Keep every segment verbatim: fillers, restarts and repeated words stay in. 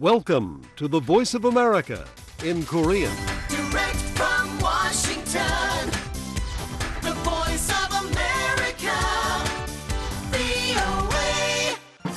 Welcome to the Voice of America in Korean. Direct from Washington, the voice of America, 브이오에이.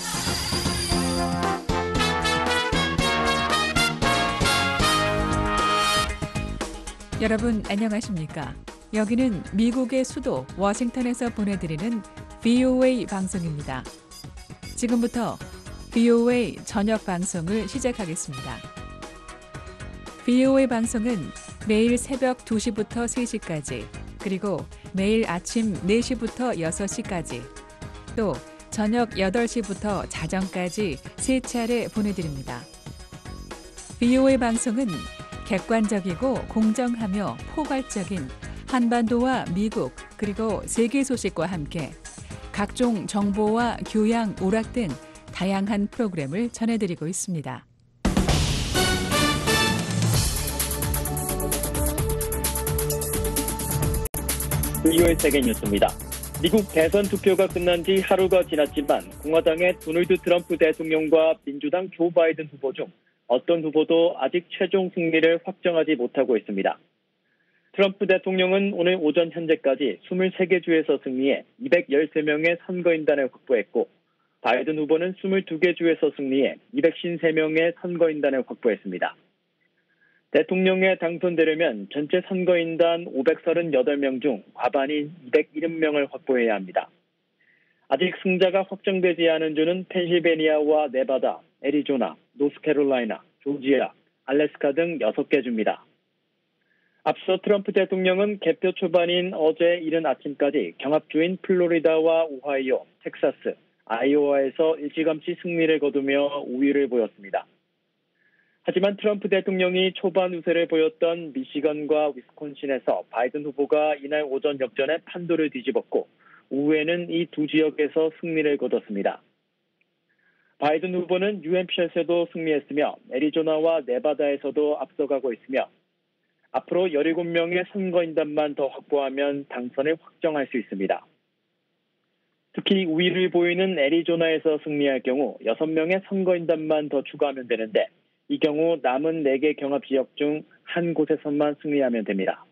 여러분 안녕하십니까? 여기는 미국의 수도 워싱턴에서 보내드리는 브이오에이 방송입니다. 지금부터 브이오에이 저녁 방송을 시작하겠습니다. 브이오에이 방송은 매일 새벽 두 시부터 세 시까지, 그리고 매일 아침 네 시부터 여섯 시까지, 또 저녁 여덟 시부터 자정까지 세 차례 보내드립니다. 브이오에이 방송은 객관적이고 공정하며 포괄적인 한반도와 미국 그리고 세계 소식과 함께 각종 정보와 교양, 오락 등 다양한 프로그램을 전해드리고 있습니다. 브이오에이 세계 뉴스입니다. 미국 대선 투표가 끝난 지 하루가 지났지만 공화당의 도널드 트럼프 대통령과 민주당 조 바이든 후보 중 어떤 후보도 아직 최종 승리를 확정하지 못하고 있습니다. 트럼프 대통령은 오늘 오전 현재까지 이십삼 개 주에서 승리해 이백십삼 명의 선거인단을 확보했고, 바이든 후보는 이십이 개 주에서 승리해 이백오십삼 명의 선거인단을 확보했습니다. 대통령에 당선되려면 전체 선거인단 오백삼십팔 명 중 과반인 이백칠 명을 확보해야 합니다. 아직 승자가 확정되지 않은 주는 펜실베니아와 네바다, 애리조나, 노스캐롤라이나, 조지아, 알래스카 등 여섯 개 주입니다. 앞서 트럼프 대통령은 개표 초반인 어제 이른 아침까지 경합주인 플로리다와 오하이오, 텍사스, 아이오와에서 일찌감치 승리를 거두며 우위를 보였습니다. 하지만 트럼프 대통령이 초반 우세를 보였던 미시건과 위스콘신에서 바이든 후보가 이날 오전 역전에 판도를 뒤집었고, 오후에는 이 두 지역에서 승리를 거뒀습니다. 바이든 후보는 뉴햄피셔에서도 승리했으며 애리조나와 네바다에서도 앞서가고 있으며, 앞으로 열일곱 명의 선거인단만 더 확보하면 당선을 확정할 수 있습니다. 특히 우위를 보이는 애리조나에서 승리할 경우 여섯 명의 선거인단만 더 추가하면 되는데, 이 경우 남은 네 개 경합지역 중 한 곳에서만 승리하면 됩니다.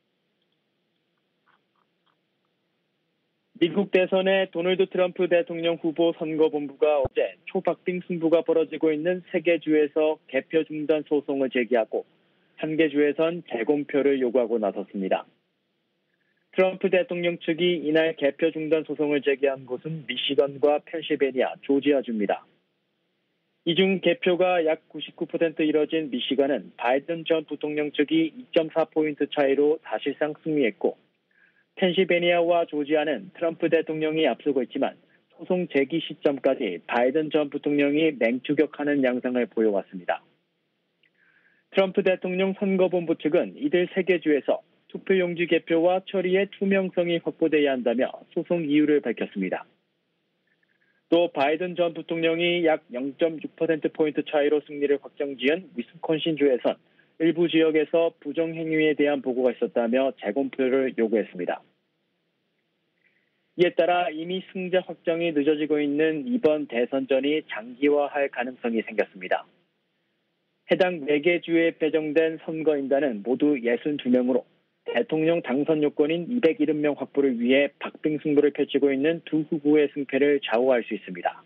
미국 대선의 도널드 트럼프 대통령 후보 선거본부가 어제 초박빙 승부가 벌어지고 있는 세 개 주에서 개표 중단 소송을 제기하고, 한 개 주에선 재검표를 요구하고 나섰습니다. 트럼프 대통령 측이 이날 개표 중단 소송을 제기한 곳은 미시건과 펜실베니아, 조지아주입니다. 이 중 개표가 약 구십구 퍼센트 이뤄진 미시건은 바이든 전 부통령 측이 이 점 사 포인트 차이로 사실상 승리했고, 펜실베니아와 조지아는 트럼프 대통령이 앞서고 있지만 소송 제기 시점까지 바이든 전 부통령이 맹추격하는 양상을 보여왔습니다. 트럼프 대통령 선거본부 측은 이들 세 개 주에서 투표용지 개표와 처리의 투명성이 확보돼야 한다며 소송 이유를 밝혔습니다. 또 바이든 전 부통령이 약 영 점 육 퍼센트 포인트 차이로 승리를 확정지은 위스콘신주에선 일부 지역에서 부정행위에 대한 보고가 있었다며 재검표를 요구했습니다. 이에 따라 이미 승자 확정이 늦어지고 있는 이번 대선전이 장기화할 가능성이 생겼습니다. 해당 네 개 주에 배정된 선거인단은 모두 육십이 명으로 대통령 당선 요건인 이백칠십 명 확보를 위해 박빙 승부를 펼치고 있는 두 후보의 승패를 좌우할 수 있습니다.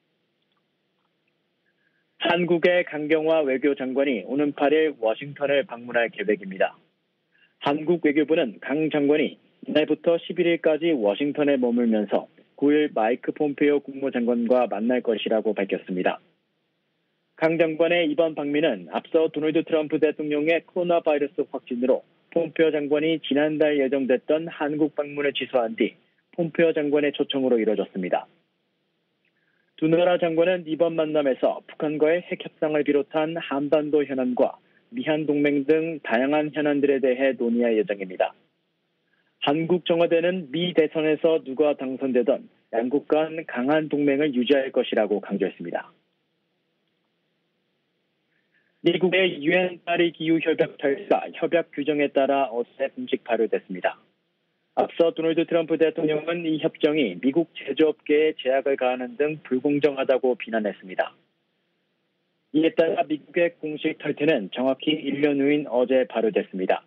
한국의 강경화 외교장관이 오는 팔 일 워싱턴을 방문할 계획입니다. 한국 외교부는 강 장관이 이날부터 십일 일까지 워싱턴에 머물면서 구 일 마이크 폼페이오 국무장관과 만날 것이라고 밝혔습니다. 강 장관의 이번 방미는 앞서 도널드 트럼프 대통령의 코로나 바이러스 확진으로 폼페이오 장관이 지난달 예정됐던 한국 방문을 취소한 뒤 폼페이오 장관의 초청으로 이뤄졌습니다. 두 나라 장관은 이번 만남에서 북한과의 핵 협상을 비롯한 한반도 현안과 미한 동맹 등 다양한 현안들에 대해 논의할 예정입니다. 한국 청와대는 미 대선에서 누가 당선되던 양국 간 강한 동맹을 유지할 것이라고 강조했습니다. 미국의 유엔 파리 기후협약 철사 협약 규정에 따라 어제 공식 발효됐습니다. 앞서 도널드 트럼프 대통령은 이 협정이 미국 제조업계에 제약을 가하는 등 불공정하다고 비난했습니다. 이에 따라 미국의 공식 탈퇴는 정확히 일 년 후인 어제 발효됐습니다.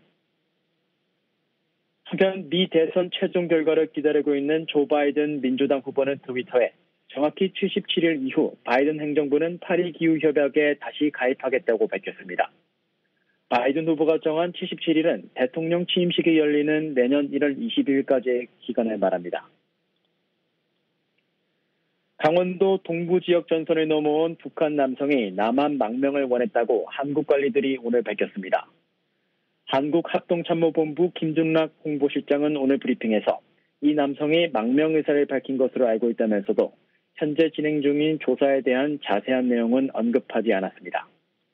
한편 미 대선 최종 결과를 기다리고 있는 조 바이든 민주당 후보는 트위터에 정확히 칠십칠 일 이후 바이든 행정부는 파리 기후협약에 다시 가입하겠다고 밝혔습니다. 바이든 후보가 정한 칠십칠 일은 대통령 취임식이 열리는 내년 일월 이십일까지의 기간을 말합니다. 강원도 동부 지역 전선을 넘어온 북한 남성이 남한 망명을 원했다고 한국 관리들이 오늘 밝혔습니다. 한국합동참모본부 김준락 홍보실장은 오늘 브리핑에서 이 남성이 망명 의사를 밝힌 것으로 알고 있다면서도 현재 진행 중인 조사에 대한 자세한 내용은 언급하지 않았습니다.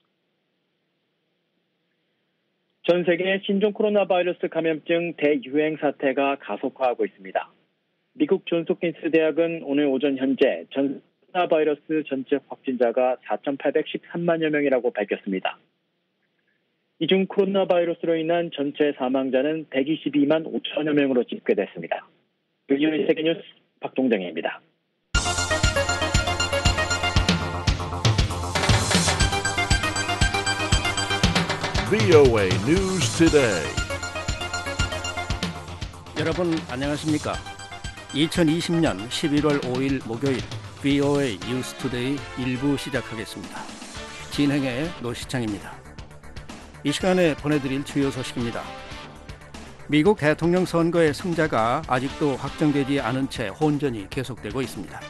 전 세계 신종 코로나 바이러스 감염증 대유행 사태가 가속화하고 있습니다. 미국 존스홉킨스 대학은 오늘 오전 현재 전 코로나 바이러스 전체 확진자가 사천팔백십삼만여 명이라고 밝혔습니다. 이 중 코로나 바이러스로 인한 전체 사망자는 백이십이만 오천여 명으로 집계됐습니다. 비오에이 세계뉴스 박동정입니다. 브이오에이 News Today. 여러분 안녕하십니까? 이천이십년 십일월 오일 목요일 브이오에이 뉴스 투데이 일 부 시작하겠습니다. 진행의 노시창입니다. 이 시간에 보내드릴 주요 소식입니다. 미국 대통령 선거의 승자가 아직도 확정되지 않은 채 혼전이 계속되고 있습니다.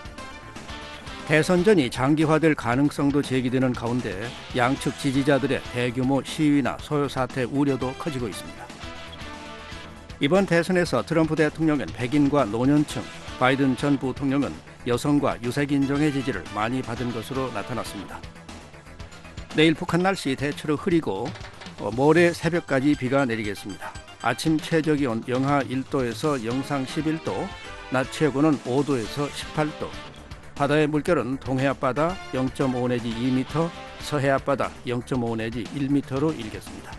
대선전이 장기화될 가능성도 제기되는 가운데 양측 지지자들의 대규모 시위나 소요 사태 우려도 커지고 있습니다. 이번 대선에서 트럼프 대통령은 백인과 노년층, 바이든 전 부통령은 여성과 유색인종의 지지를 많이 받은 것으로 나타났습니다. 내일 북한 날씨 대체로 흐리고 모레 새벽까지 비가 내리겠습니다. 아침 최저기온 영하 일 도에서 영상 십일 도, 낮 최고는 오 도에서 십팔 도, 바다의 물결은 동해 앞바다 영 점 오 내지 이 미터, 서해 앞바다 영 점 오 내지 일 미터로 일겠습니다.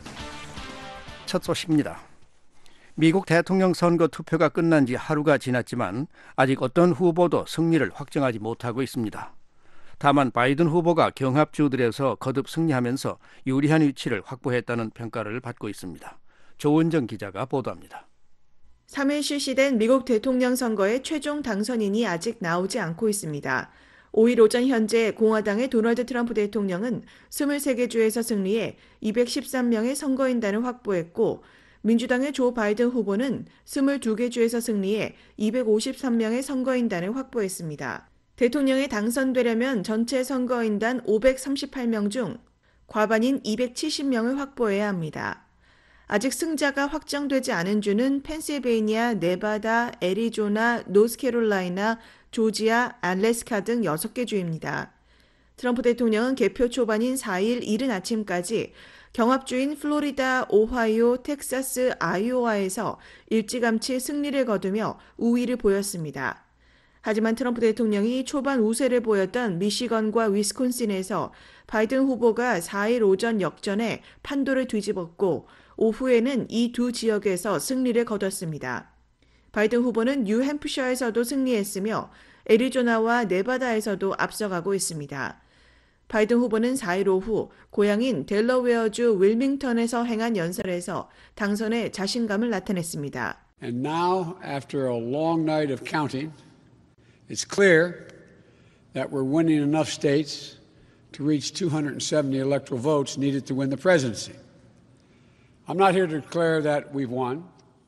첫 소식입니다. 미국 대통령 선거 투표가 끝난 지 하루가 지났지만 아직 어떤 후보도 승리를 확정하지 못하고 있습니다. 다만 바이든 후보가 경합주들에서 거듭 승리하면서 유리한 위치를 확보했다는 평가를 받고 있습니다. 조은정 기자가 보도합니다. 삼 일 실시된 미국 대통령 선거의 최종 당선인이 아직 나오지 않고 있습니다. 오일 오전 현재 공화당의 도널드 트럼프 대통령은 이십삼 개 주에서 승리해 이백십삼 명의 선거인단을 확보했고 민주당의 조 바이든 후보는 이십이 개 주에서 승리해 이백오십삼 명의 선거인단을 확보했습니다. 대통령에 당선되려면 전체 선거인단 오백삼십팔 명 중 과반인 이백칠십 명을 확보해야 합니다. 아직 승자가 확정되지 않은 주는 펜실베이니아, 네바다, 애리조나, 노스캐롤라이나, 조지아, 알래스카 등 여섯 개 주입니다. 트럼프 대통령은 개표 초반인 사 일 이른 아침까지 경합주인 플로리다, 오하이오, 텍사스, 아이오와에서 일찌감치 승리를 거두며 우위를 보였습니다. 하지만 트럼프 대통령이 초반 우세를 보였던 미시건과 위스콘신에서 바이든 후보가 사 일 오전 역전에 판도를 뒤집었고 오후에는 이 두 지역에서 승리를 거뒀습니다. 바이든 후보는 뉴햄프셔에서도 승리했으며 애리조나와 네바다에서도 앞서가고 있습니다. 바이든 후보는 사 일 오후 고향인 델러웨어주 윌밍턴에서 행한 연설에서 당선에 자신감을 나타냈습니다. And now, after a long night of counting, it's clear that we're winning enough states to reach two hundred seventy electoral votes needed to win the presidency. I'm not here to declare that we've won.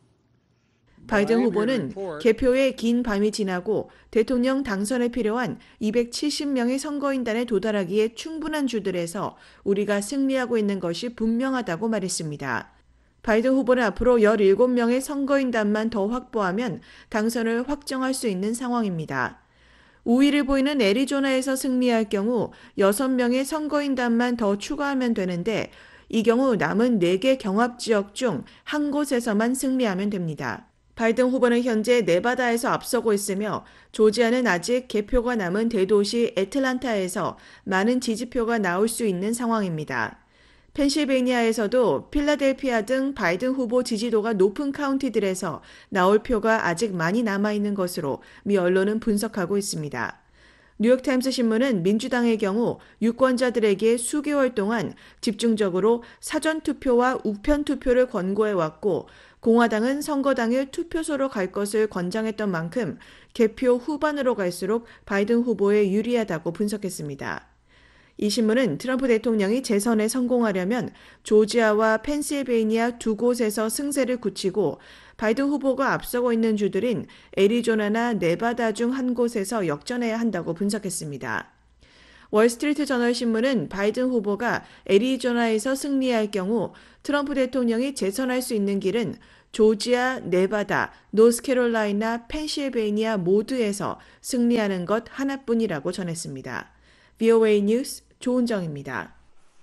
바이든 후보는 개표의 긴 밤이 지나고 대통령 당선에 필요한 이백칠십 명의 선거인단에 도달하기에 충분한 주들에서 우리가 승리하고 있는 것이 분명하다고 말했습니다. 바이든 후보는 앞으로 열일곱 명의 선거인단만 더 확보하면 당선을 확정할 수 있는 상황입니다. 우위를 보이는 애리조나에서 승리할 경우 여섯 명의 선거인단만 더 추가하면 되는데 이 경우 남은 네 개 경합지역 중 한 곳에서만 승리하면 됩니다. 바이든 후보는 현재 네바다에서 앞서고 있으며 조지아는 아직 개표가 남은 대도시 애틀란타에서 많은 지지표가 나올 수 있는 상황입니다. 펜실베이니아에서도 필라델피아 등 바이든 후보 지지도가 높은 카운티들에서 나올 표가 아직 많이 남아있는 것으로 미 언론은 분석하고 있습니다. 뉴욕타임스 신문은 민주당의 경우 유권자들에게 수개월 동안 집중적으로 사전투표와 우편투표를 권고해왔고 공화당은 선거 당일 투표소로 갈 것을 권장했던 만큼 개표 후반으로 갈수록 바이든 후보에 유리하다고 분석했습니다. 이 신문은 트럼프 대통령이 재선에 성공하려면 조지아와 펜실베이니아 두 곳에서 승세를 굳히고 바이든 후보가 앞서고 있는 주들인 애리조나나 네바다 중 한 곳에서 역전해야 한다고 분석했습니다. 월스트리트 저널 신문은 바이든 후보가 애리조나에서 승리할 경우 트럼프 대통령이 재선할 수 있는 길은 조지아, 네바다, 노스캐롤라이나, 펜실베이니아 모두에서 승리하는 것 하나뿐이라고 전했습니다. 브이오에이 뉴스 조은정입니다.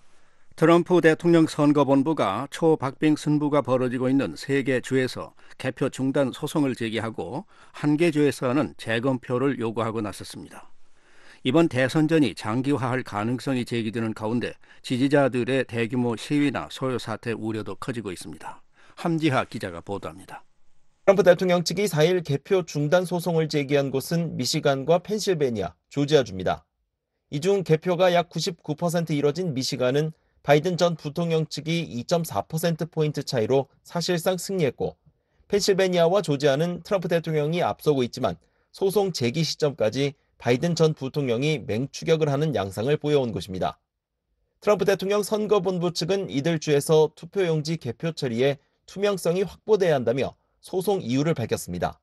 트럼프 대통령 선거본부가 초박빙 승부가 벌어지고 있는 세 개 주에서 개표 중단 소송을 제기하고 한 개 주에서는 재검표를 요구하고 나섰습니다. 이번 대선전이 장기화할 가능성이 제기되는 가운데 지지자들의 대규모 시위나 소요 사태 우려도 커지고 있습니다. 함지하 기자가 보도합니다. 트럼프 대통령 측이 사 일 개표 중단 소송을 제기한 곳은 미시간과 펜실베니아, 조지아주입니다. 이 중 개표가 약 구십구 퍼센트 이뤄진 미시간은 바이든 전 부통령 측이 이 점 사 퍼센트포인트 차이로 사실상 승리했고 펜실베니아와 조지아는 트럼프 대통령이 앞서고 있지만 소송 제기 시점까지 바이든 전 부통령이 맹추격을 하는 양상을 보여온 곳입니다. 트럼프 대통령 선거본부 측은 이들 주에서 투표용지 개표 처리에 투명성이 확보돼야 한다며 소송 이유를 밝혔습니다.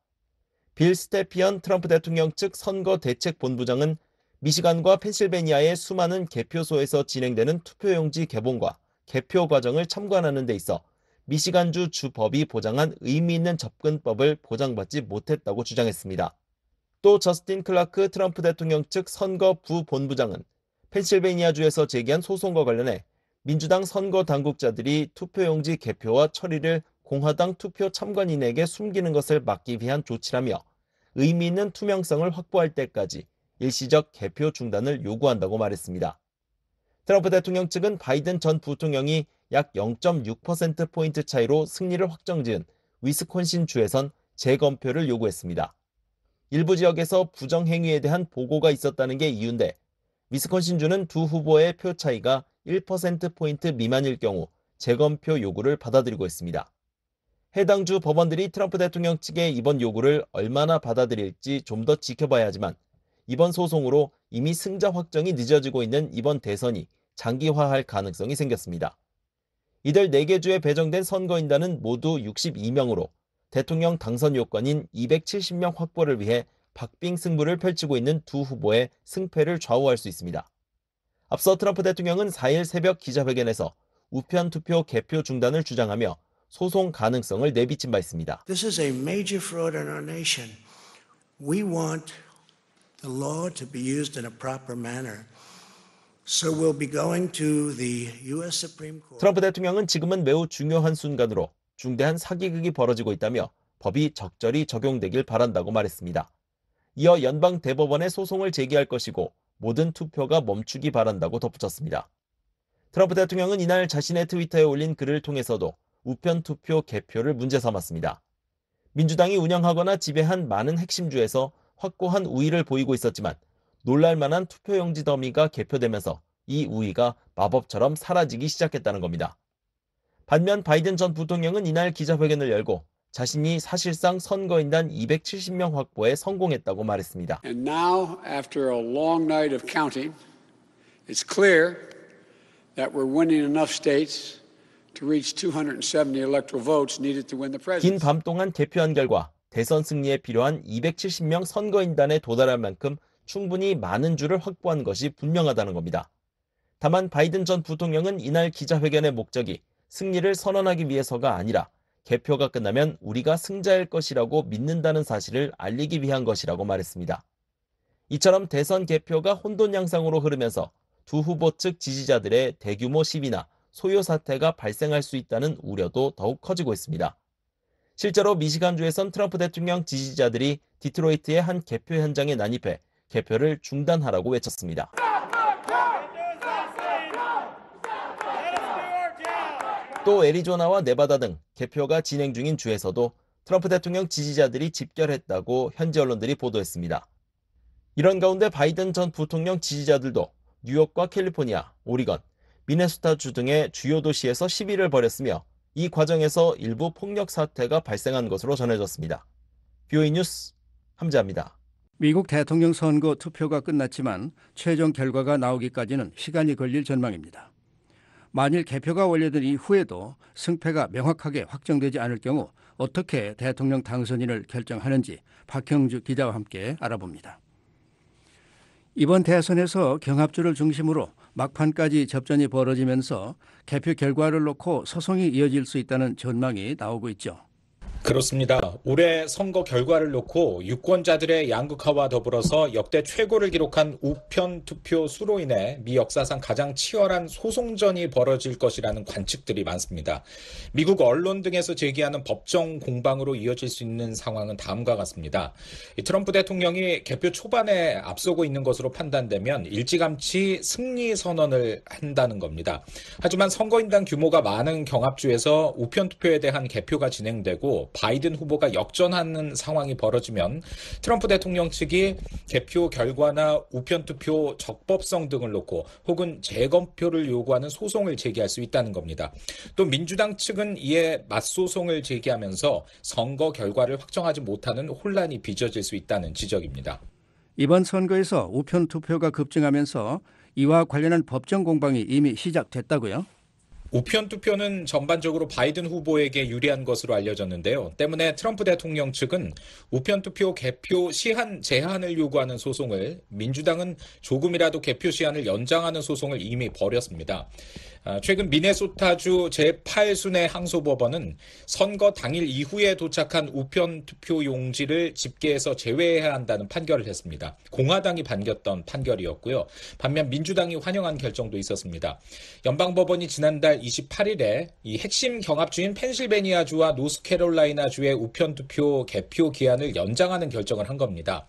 빌 스테피언 트럼프 대통령 측 선거대책본부장은 미시간과 펜실베니아의 수많은 개표소에서 진행되는 투표용지 개봉과 개표 과정을 참관하는 데 있어 미시간주 주법이 보장한 의미 있는 접근법을 보장받지 못했다고 주장했습니다. 또 저스틴 클라크 트럼프 대통령 측 선거부 본부장은 펜실베니아주에서 제기한 소송과 관련해 민주당 선거 당국자들이 투표용지 개표와 처리를 공화당 투표 참관인에게 숨기는 것을 막기 위한 조치라며 의미 있는 투명성을 확보할 때까지 일시적 개표 중단을 요구한다고 말했습니다. 트럼프 대통령 측은 바이든 전 부통령이 약 영 점 육 퍼센트포인트 차이로 승리를 확정지은 위스콘신 주에선 재검표를 요구했습니다. 일부 지역에서 부정행위에 대한 보고가 있었다는 게 이유인데 위스콘신주는 두 후보의 표 차이가 일 퍼센트포인트 미만일 경우 재검표 요구를 받아들이고 있습니다. 해당 주 법원들이 트럼프 대통령 측의 이번 요구를 얼마나 받아들일지 좀 더 지켜봐야 하지만 이번 소송으로 이미 승자 확정이 늦어지고 있는 이번 대선이 장기화할 가능성이 생겼습니다. 이들 네 개 주에 배정된 선거인단은 모두 육십이 명으로 대통령 당선 요건인 이백칠십 명 확보를 위해 박빙 승부를 펼치고 있는 두 후보의 승패를 좌우할 수 있습니다. 앞서 트럼프 대통령은 사 일 새벽 기자회견에서 우편 투표 개표 중단을 주장하며 소송 가능성을 내비친 바 있습니다. This is a major fraud in our nation. We want the law to be used in a proper manner. So we'll be going to the U S Supreme Court. 트럼프 대통령은 지금은 매우 중요한 순간으로 중대한 사기극이 벌어지고 있다며 법이 적절히 적용되길 바란다고 말했습니다. 이어 연방 대법원에 소송을 제기할 것이고 모든 투표가 멈추기 바란다고 덧붙였습니다. 트럼프 대통령은 이날 자신의 트위터에 올린 글을 통해서도 우편 투표 개표를 문제 삼았습니다. 민주당이 운영하거나 지배한 많은 핵심 주에서 확고한 우위를 보이고 있었지만 놀랄만한 투표용지 더미가 개표되면서 이 우위가 마법처럼 사라지기 시작했다는 겁니다. 반면 바이든 전 부통령은 이날 기자회견을 열고 자신이 사실상 선거인단 이백칠십 명 확보에 성공했다고 말했습니다. And now, after a long night of counting, it's clear that we're winning enough states to reach two hundred seventy electoral votes needed to win the presidency. 긴 밤 동안 개표한 결과 대선 승리에 필요한 이백칠십 명 선거인단에 도달할 만큼 충분히 많은 주를 확보한 것이 분명하다는 겁니다. 다만 바이든 전 부통령은 이날 기자회견의 목적이 승리를 선언하기 위해서가 아니라 개표가 끝나면 우리가 승자일 것이라고 믿는다는 사실을 알리기 위한 것이라고 말했습니다. 이처럼 대선 개표가 혼돈 양상으로 흐르면서 두 후보 측 지지자들의 대규모 시위나 소요 사태가 발생할 수 있다는 우려도 더욱 커지고 있습니다. 실제로 미시간주에선 트럼프 대통령 지지자들이 디트로이트의 한 개표 현장에 난입해 개표를 중단하라고 외쳤습니다. 또 애리조나와 네바다 등 개표가 진행 중인 주에서도 트럼프 대통령 지지자들이 집결했다고 현지 언론들이 보도했습니다. 이런 가운데 바이든 전 부통령 지지자들도 뉴욕과 캘리포니아, 오리건, 미네소타주 등의 주요 도시에서 시위를 벌였으며 이 과정에서 일부 폭력 사태가 발생한 것으로 전해졌습니다. 비오이 뉴스 함재합니다. 미국 대통령 선거 투표가 끝났지만 최종 결과가 나오기까지는 시간이 걸릴 전망입니다. 만일 개표가 완료된 이후에도 승패가 명확하게 확정되지 않을 경우 어떻게 대통령 당선인을 결정하는지 박형주 기자와 함께 알아봅니다. 이번 대선에서 경합주를 중심으로 막판까지 접전이 벌어지면서 개표 결과를 놓고 소송이 이어질 수 있다는 전망이 나오고 있죠. 그렇습니다. 올해 선거 결과를 놓고 유권자들의 양극화와 더불어서 역대 최고를 기록한 우편 투표 수로 인해 미 역사상 가장 치열한 소송전이 벌어질 것이라는 관측들이 많습니다. 미국 언론 등에서 제기하는 법정 공방으로 이어질 수 있는 상황은 다음과 같습니다. 트럼프 대통령이 개표 초반에 앞서고 있는 것으로 판단되면 일찌감치 승리 선언을 한다는 겁니다. 하지만 선거인단 규모가 많은 경합주에서 우편 투표에 대한 개표가 진행되고 바이든 후보가 역전하는 상황이 벌어지면 트럼프 대통령 측이 개표 결과나 우편투표 적법성 등을 놓고 혹은 재검표를 요구하는 소송을 제기할 수 있다는 겁니다. 또 민주당 측은 이에 맞소송을 제기하면서 선거 결과를 확정하지 못하는 혼란이 빚어질 수 있다는 지적입니다. 이번 선거에서 우편투표가 급증하면서 이와 관련한 법정 공방이 이미 시작됐다고요? 우편 투표는 전반적으로 바이든 후보에게 유리한 것으로 알려졌는데요. 때문에 트럼프 대통령 측은 우편 투표 개표 시한 제한을 요구하는 소송을, 민주당은 조금이라도 개표 시한을 연장하는 소송을 이미 벌였습니다. 최근 미네소타주 제팔 순회 항소법원은 선거 당일 이후에 도착한 우편 투표 용지를 집계에서 제외해야 한다는 판결을 했습니다. 공화당이 반겼던 판결이었고요. 반면 민주당이 환영한 결정도 있었습니다. 연방법원이 지난달 이십팔 일에 이 핵심 경합주인 펜실베니아주와 노스캐롤라이나주의 우편 투표 개표 기한을 연장하는 결정을 한 겁니다.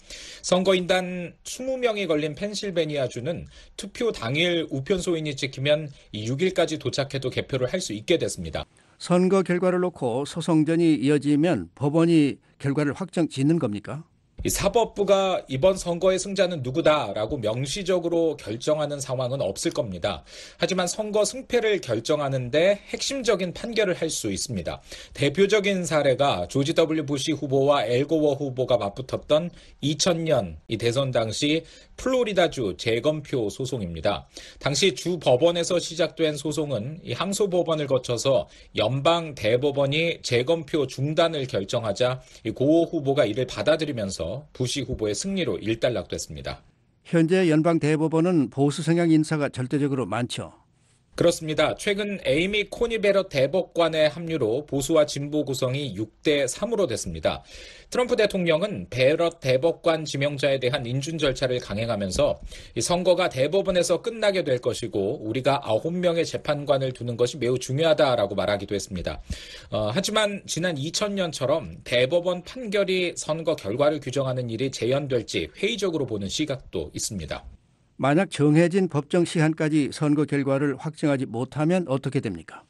선거인단 이십 명이 걸린 펜실베니아주는 투표 당일 우편 소인이 찍히면 육 일까지 도착해도 개표를 할 수 있게 됐습니다. 선거 결과를 놓고 소송전이 이어지면 법원이 결과를 확정 짓는 겁니까? 이 사법부가 이번 선거의 승자는 누구다라고 명시적으로 결정하는 상황은 없을 겁니다. 하지만 선거 승패를 결정하는데 핵심적인 판결을 할 수 있습니다. 대표적인 사례가 조지 더블유 부시 후보와 엘 고어 후보가 맞붙었던 이천 년 이 대선 당시 플로리다주 재검표 소송입니다. 당시 주 법원에서 시작된 소송은 이 항소법원을 거쳐서 연방 대법원이 재검표 중단을 결정하자 이 고어 후보가 이를 받아들이면서 부시 후보의 승리로 일단락됐습니다. 현재 연방 대법원은 보수 성향 인사가 절대적으로 많죠. 그렇습니다. 최근 에이미 코니 베럿 대법관의 합류로 보수와 진보 구성이 육 대 삼으로 됐습니다. 트럼프 대통령은 베럿 대법관 지명자에 대한 인준 절차를 강행하면서 이 선거가 대법원에서 끝나게 될 것이고 우리가 아홉 명의 재판관을 두는 것이 매우 중요하다라고 말하기도 했습니다. 어, 하지만 지난 이천 년처럼 대법원 판결이 선거 결과를 규정하는 일이 재현될지 회의적으로 보는 시각도 있습니다. 만약 정해진 법정 시한까지 선거 결과를 확정하지 못하면 어떻게 됩니까?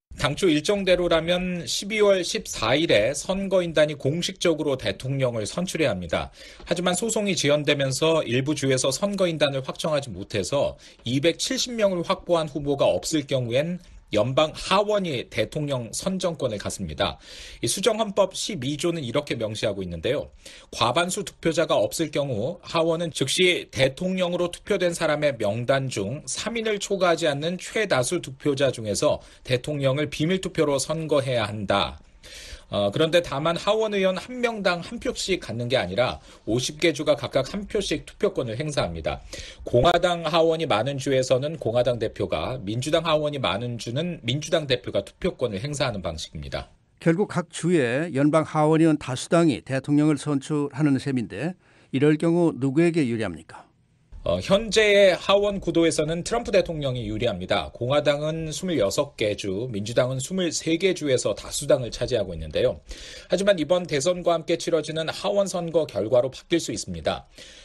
당초 일정대로라면 십이월 십사일에 선거인단이 공식적으로 대통령을 선출해야 합니다. 하지만 소송이 지연되면서 일부 주에서 선거인단을 확정하지 못해서 이백칠십 명을 확보한 후보가 없을 경우엔 연방 하원이 대통령 선정권을 갖습니다. 이 수정헌법 십이 조는 이렇게 명시하고 있는데요. 과반수 투표자가 없을 경우 하원은 즉시 대통령으로 투표된 사람의 명단 중 삼 인을 초과하지 않는 최다수 투표자 중에서 대통령을 비밀투표로 선거해야 한다. 어, 그런데 다만 하원 의원 한 명당 한 표씩 갖는 게 아니라 오십 개 주가 각각 한 표씩 투표권을 행사합니다. 공화당 하원이 많은 주에서는 공화당 대표가, 민주당 하원이 많은 주는 민주당 대표가 투표권을 행사하는 방식입니다. 결국 각 주에 연방 하원의원 다수당이 대통령을 선출하는 셈인데 이럴 경우 누구에게 유리합니까? 어, 현재의 하원 구도에서는 트럼프 대통령이 유리합니다. 공화당은 이십육 개 주, 민주당은 이십삼 개 주에서 다수당을 차지하고 있는데요. 하지만 이번 대선과 함께 치러지는 하원 선거 결과로 바뀔 수 있습니다.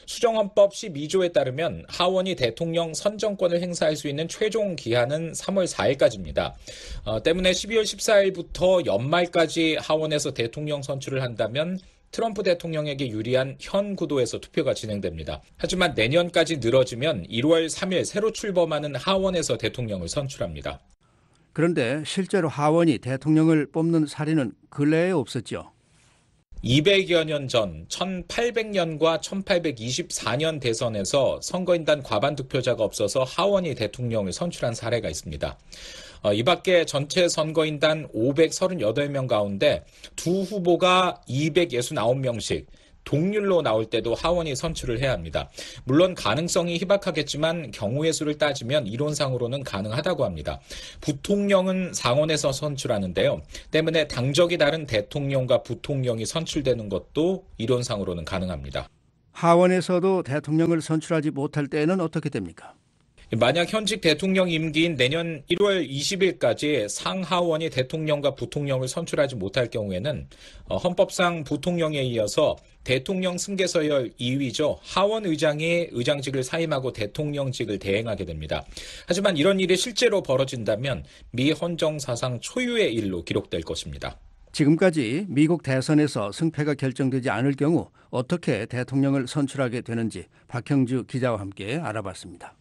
수정헌법 십이 조에 따르면 하원이 대통령 선정권을 행사할 수 있는 최종 기한은 삼월 사일까지입니다. 어, 때문에 십이월 십사일부터 연말까지 하원에서 대통령 선출을 한다면 트럼프 대통령에게 유리한 현 구도에서 투표가 진행됩니다. 하지만 내년까지 늘어지면 일월 삼일 새로 출범하는 하원에서 대통령을 선출합니다. 그런데 실제로 하원이 대통령을 뽑는 사례는 근래에 없었죠. 이백여 년 전 천팔백 년과 천팔백이십사 년 대선에서 선거인단 과반 투표자가 없어서 하원이 대통령을 선출한 사례가 있습니다. 어, 이 밖에 전체 선거인단 오백삼십팔 명 가운데 두 후보가 이백육십구 명씩 동률로 나올 때도 하원이 선출을 해야 합니다. 물론 가능성이 희박하겠지만 경우의 수를 따지면 이론상으로는 가능하다고 합니다. 부통령은 상원에서 선출하는데요. 때문에 당적이 다른 대통령과 부통령이 선출되는 것도 이론상으로는 가능합니다. 하원에서도 대통령을 선출하지 못할 때에는 어떻게 됩니까? 만약 현직 대통령 임기인 내년 일월 이십일까지 상하원이 대통령과 부통령을 선출하지 못할 경우에는 헌법상 부통령에 이어서 대통령 승계서열 이 위죠. 하원 의장이 의장직을 사임하고 대통령직을 대행하게 됩니다. 하지만 이런 일이 실제로 벌어진다면 미 헌정사상 초유의 일로 기록될 것입니다. 지금까지 미국 대선에서 승패가 결정되지 않을 경우 어떻게 대통령을 선출하게 되는지 박형주 기자와 함께 알아봤습니다.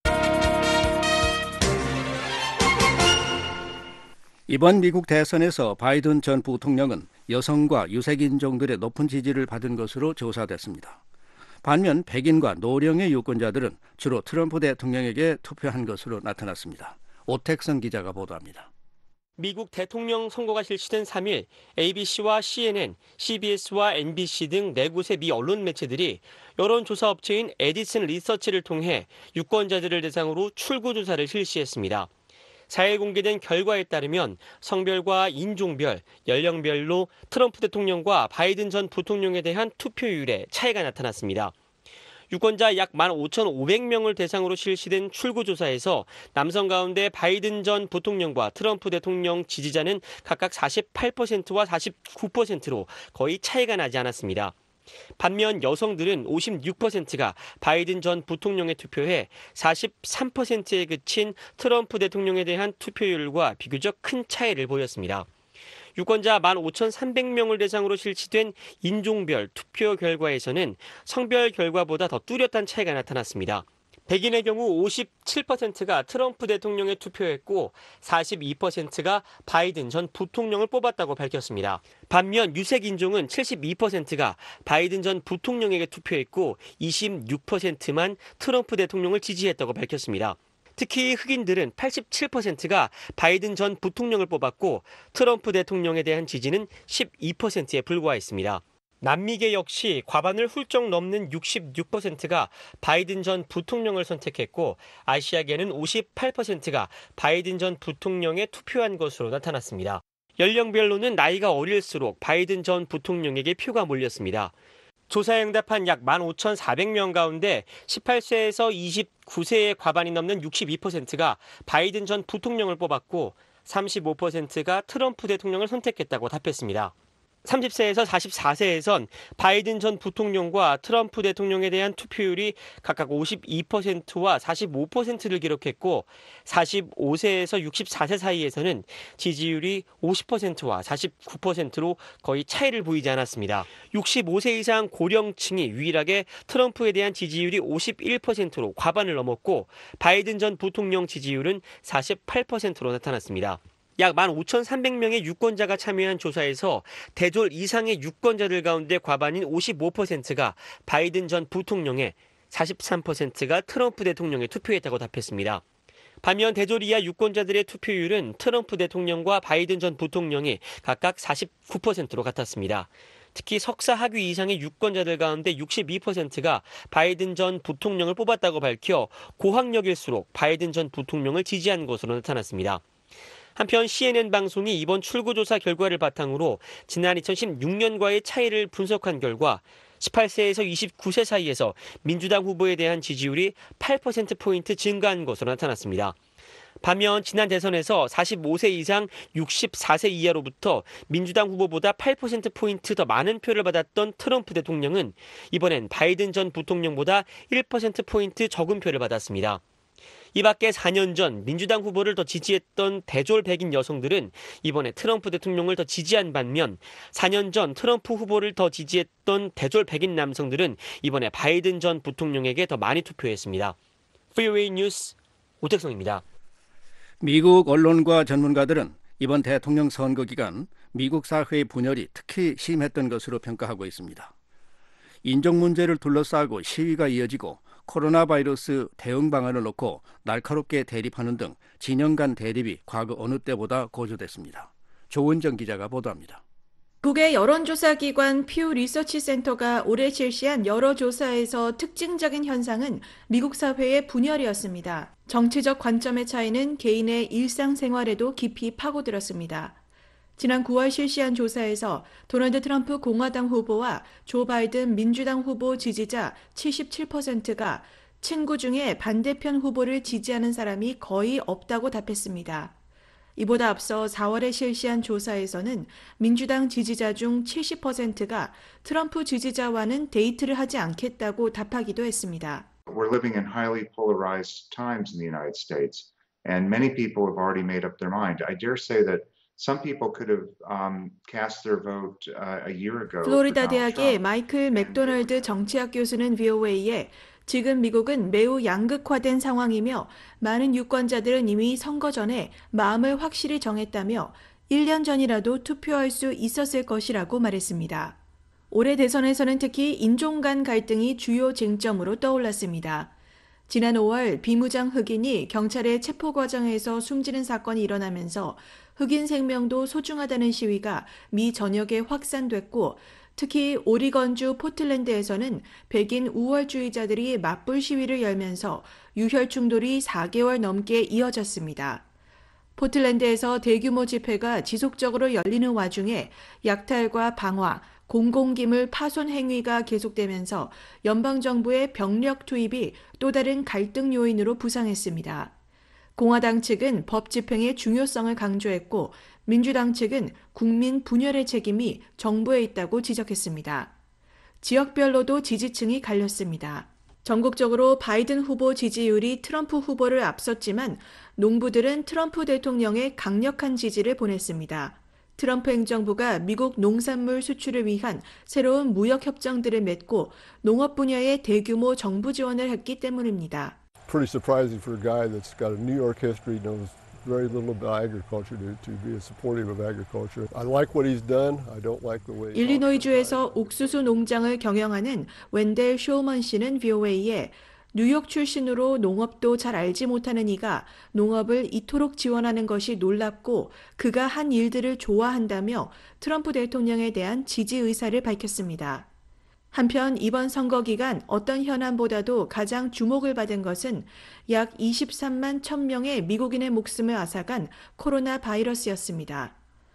이번 미국 대선에서 바이든 전 부통령은 여성과 유색인종들의 높은 지지를 받은 것으로 조사됐습니다. 반면 백인과 노령의 유권자들은 주로 트럼프 대통령에게 투표한 것으로 나타났습니다. 오택선 기자가 보도합니다. 미국 대통령 선거가 실시된 삼 일 에이비씨와 씨엔엔, 씨비에스와 엠비씨 등 네 곳의 미 언론 매체들이 여론조사 업체인 에디슨 리서치를 통해 유권자들을 대상으로 출구조사를 실시했습니다. 사 일 공개된 결과에 따르면 성별과 인종별, 연령별로 트럼프 대통령과 바이든 전 부통령에 대한 투표율에 차이가 나타났습니다. 유권자 약 만 오천오백 명을 대상으로 실시된 출구조사에서 남성 가운데 바이든 전 부통령과 트럼프 대통령 지지자는 각각 사십팔 퍼센트와 사십구 퍼센트로 거의 차이가 나지 않았습니다. 반면 여성들은 오십육 퍼센트가 바이든 전 부통령에 투표해 사십삼 퍼센트에 그친 트럼프 대통령에 대한 투표율과 비교적 큰 차이를 보였습니다. 유권자 만 오천삼백 명을 대상으로 실시된 인종별 투표 결과에서는 성별 결과보다 더 뚜렷한 차이가 나타났습니다. 백인의 경우 오십칠 퍼센트가 트럼프 대통령에 투표했고 사십이 퍼센트가 바이든 전 부통령을 뽑았다고 밝혔습니다. 반면 유색인종은 칠십이 퍼센트가 바이든 전 부통령에게 투표했고 이십육 퍼센트만 트럼프 대통령을 지지했다고 밝혔습니다. 특히 흑인들은 팔십칠 퍼센트가 바이든 전 부통령을 뽑았고 트럼프 대통령에 대한 지지는 십이 퍼센트에 불과했습니다. 남미계 역시 과반을 훌쩍 넘는 육십육 퍼센트가 바이든 전 부통령을 선택했고 아시아계는 오십팔 퍼센트가 바이든 전 부통령에 투표한 것으로 나타났습니다. 연령별로는 나이가 어릴수록 바이든 전 부통령에게 표가 몰렸습니다. 조사에 응답한 약 만 오천사백 명 가운데 십팔 세에서 이십구 세의 과반이 넘는 육십이 퍼센트가 바이든 전 부통령을 뽑았고 삼십오 퍼센트가 트럼프 대통령을 선택했다고 답했습니다. 삼십 세에서 사십사 세에선 바이든 전 부통령과 트럼프 대통령에 대한 투표율이 각각 오십이 퍼센트와 사십오 퍼센트를 기록했고 사십오 세에서 육십사 세 사이에서는 지지율이 오십 퍼센트와 사십구 퍼센트로 거의 차이를 보이지 않았습니다. 육십오 세 이상 고령층이 유일하게 트럼프에 대한 지지율이 오십일 퍼센트로 과반을 넘었고 바이든 전 부통령 지지율은 사십팔 퍼센트로 나타났습니다. 약 만 오천삼백 명의 유권자가 참여한 조사에서 대졸 이상의 유권자들 가운데 과반인 오십오 퍼센트가 바이든 전 부통령에 사십삼 퍼센트가 트럼프 대통령에 투표했다고 답했습니다. 반면 대졸 이하 유권자들의 투표율은 트럼프 대통령과 바이든 전 부통령이 각각 사십구 퍼센트로 같았습니다. 특히 석사 학위 이상의 유권자들 가운데 육십이 퍼센트가 바이든 전 부통령을 뽑았다고 밝혀 고학력일수록 바이든 전 부통령을 지지한 것으로 나타났습니다. 한편 씨엔엔 방송이 이번 출구조사 결과를 바탕으로 지난 이천십육 년과의 차이를 분석한 결과 십팔 세에서 이십구 세 사이에서 민주당 후보에 대한 지지율이 팔 퍼센트포인트 증가한 것으로 나타났습니다. 반면 지난 대선에서 사십오 세 이상 육십사 세 이하로부터 민주당 후보보다 팔 퍼센트포인트 더 많은 표를 받았던 트럼프 대통령은 이번엔 바이든 전 부통령보다 일 퍼센트포인트 적은 표를 받았습니다. 이 밖에 사 년 전 민주당 후보를 더 지지했던 대졸 백인 여성들은 이번에 트럼프 대통령을 더 지지한 반면 사 년 전 트럼프 후보를 더 지지했던 대졸 백인 남성들은 이번에 바이든 전 부통령에게 더 많이 투표했습니다. 프리웨이 뉴스 오택성입니다. 미국 언론과 전문가들은 이번 대통령 선거 기간 미국 사회의 분열이 특히 심했던 것으로 평가하고 있습니다. 인종 문제를 둘러싸고 시위가 이어지고 코로나 바이러스 대응 방안을 놓고 날카롭게 대립하는 등 진영 간 대립이 과거 어느 때보다 고조됐습니다. 조은정 기자가 보도합니다. 미국의 여론조사기관 퓨 리서치 센터가 올해 실시한 여러 조사에서 특징적인 현상은 미국 사회의 분열이었습니다. 정치적 관점의 차이는 개인의 일상생활에도 깊이 파고들었습니다. 지난 구월 실시한 조사에서 도널드 트럼프 공화당 후보와 조 바이든 민주당 후보 지지자 칠십칠 퍼센트가 친구 중에 반대편 후보를 지지하는 사람이 거의 없다고 답했습니다. 이보다 앞서 사월에 실시한 조사에서는 민주당 지지자 중 칠십 퍼센트가 트럼프 지지자와는 데이트를 하지 않겠다고 답하기도 했습니다. We're living in highly polarized times in the United States, and many people have already made up their mind. I dare say that some people could have um, cast their vote uh, a year ago. 플로리다 대학의 마이클 맥도널드 정치학 교수는 브이오에이에 지금 미국은 매우 양극화된 상황이며 많은 유권자들은 이미 선거 전에 마음을 확실히 정했다며 일 년 전이라도 투표할 수 있었을 것이라고 말했습니다. 올해 대선에서는 특히 인종 간 갈등이 주요 쟁점으로 떠올랐습니다. 지난 오월 비무장 흑인이 경찰의 체포 과정에서 숨지는 사건이 일어나면서 흑인 생명도 소중하다는 시위가 미 전역에 확산됐고 특히 오리건주 포틀랜드에서는 백인 우월주의자들이 맞불 시위를 열면서 유혈 충돌이 사 개월 넘게 이어졌습니다. 포틀랜드에서 대규모 집회가 지속적으로 열리는 와중에 약탈과 방화, 공공기물 파손 행위가 계속되면서 연방정부의 병력 투입이 또 다른 갈등 요인으로 부상했습니다. 공화당 측은 법 집행의 중요성을 강조했고 민주당 측은 국민 분열의 책임이 정부에 있다고 지적했습니다. 지역별로도 지지층이 갈렸습니다. 전국적으로 바이든 후보 지지율이 트럼프 후보를 앞섰지만 농부들은 트럼프 대통령에 강력한 지지를 보냈습니다. 트럼프 행정부가 미국 농산물 수출을 위한 새로운 무역 협정들을 맺고 농업 분야에 대규모 정부 지원을 했기 때문입니다. Pretty surprising for a guy that's got a New York history, knows very little about agriculture to, to be supportive of agriculture. I like what he's done. I don't like the way. 일리노이주에서 옥수수 농장을 경영하는 웬델 쇼먼 씨는 브이오에이에 뉴욕 출신으로 농업도 잘 알지 못하는 이가 농업을 이토록 지원하는 것이 놀랍고 그가 한 일들을 좋아한다며 트럼프 대통령에 대한 지지 의사를 밝혔습니다. 한편 이번 선거 기간 어떤 현안보다도 가장 주목을 받은 것은 약 이십삼만 천 명의 미국인의 목숨을 앗아간 코로나 바이러스였습니다.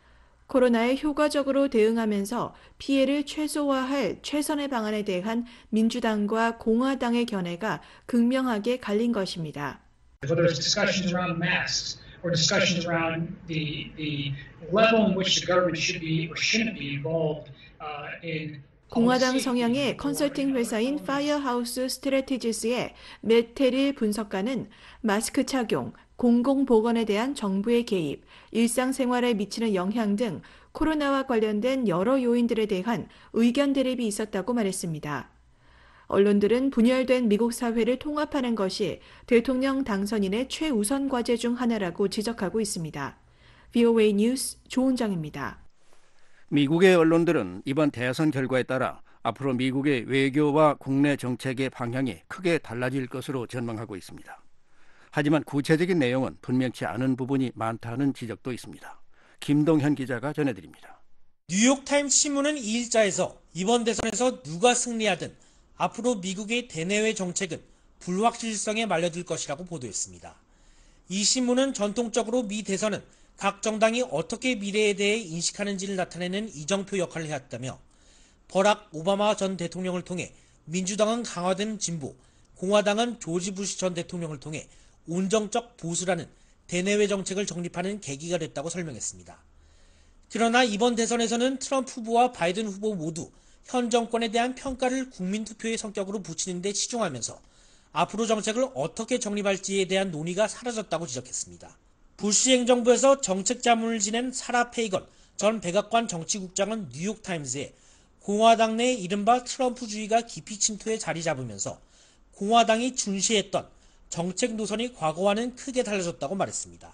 코로나에 효과적으로 대응하면서 피해를 최소화할 최선의 방안에 대한 민주당과 공화당의 견해가 극명하게 갈린 것입니다. Whether it's discussions around masks or discussions around the the level in which the government should be or shouldn't be involved uh, in 공화당 성향의 컨설팅 회사인 파이어하우스 스트래티지스의 맷 테릴 분석가는 마스크 착용, 공공보건에 대한 정부의 개입, 일상생활에 미치는 영향 등 코로나와 관련된 여러 요인들에 대한 의견 대립이 있었다고 말했습니다. 언론들은 분열된 미국 사회를 통합하는 것이 대통령 당선인의 최우선 과제 중 하나라고 지적하고 있습니다. 브이오에이 뉴스 조은정입니다. 미국의 언론들은 이번 대선 결과에 따라 앞으로 미국의 외교와 국내 정책의 방향이 크게 달라질 것으로 전망하고 있습니다. 하지만 구체적인 내용은 분명치 않은 부분이 많다는 지적도 있습니다. 김동현 기자가 전해드립니다. 뉴욕타임스 신문은 이 일자에서 이번 대선에서 누가 승리하든 앞으로 미국의 대내외 정책은 불확실성에 말려들 것이라고 보도했습니다. 이 신문은 전통적으로 미 대선은 각 정당이 어떻게 미래에 대해 인식하는지를 나타내는 이정표 역할을 해왔다며 버락 오바마 전 대통령을 통해 민주당은 강화된 진보, 공화당은 조지 부시 전 대통령을 통해 온정적 보수라는 대내외 정책을 정립하는 계기가 됐다고 설명했습니다. 그러나 이번 대선에서는 트럼프 후보와 바이든 후보 모두 현 정권에 대한 평가를 국민투표의 성격으로 붙이는 데 치중하면서 앞으로 정책을 어떻게 정립할지에 대한 논의가 사라졌다고 지적했습니다. 부시 행정부에서 정책 자문을 지낸 사라 페이건 전 백악관 정치국장은 뉴욕타임즈에 공화당 내 이른바 트럼프주의가 깊이 침투해 자리 잡으면서 공화당이 중시했던 정책 노선이 과거와는 크게 달라졌다고 말했습니다.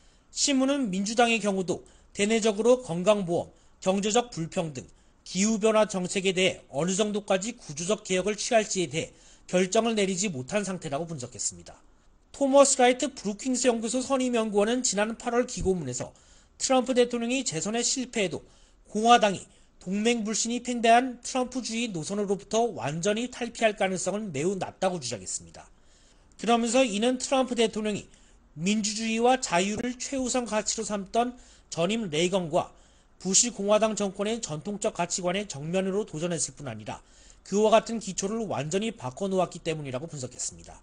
신문은 민주당의 경우도 대내적으로 건강보험, 경제적 불평등, 기후변화 정책에 대해 어느 정도까지 구조적 개혁을 취할지에 대해 결정을 내리지 못한 상태라고 분석했습니다. 토머스 라이트 브루킹스 연구소 선임연구원은 지난 팔월 기고문에서 트럼프 대통령이 재선에 실패해도 공화당이 동맹 불신이 팽배한 트럼프주의 노선으로부터 완전히 탈피할 가능성은 매우 낮다고 주장했습니다. 그러면서 이는 트럼프 대통령이 민주주의와 자유를 최우선 가치로 삼던 전임 레이건과 부시 공화당 정권의 전통적 가치관에 정면으로 도전했을 뿐 아니라 그와 같은 기초를 완전히 바꿔놓았기 때문이라고 분석했습니다.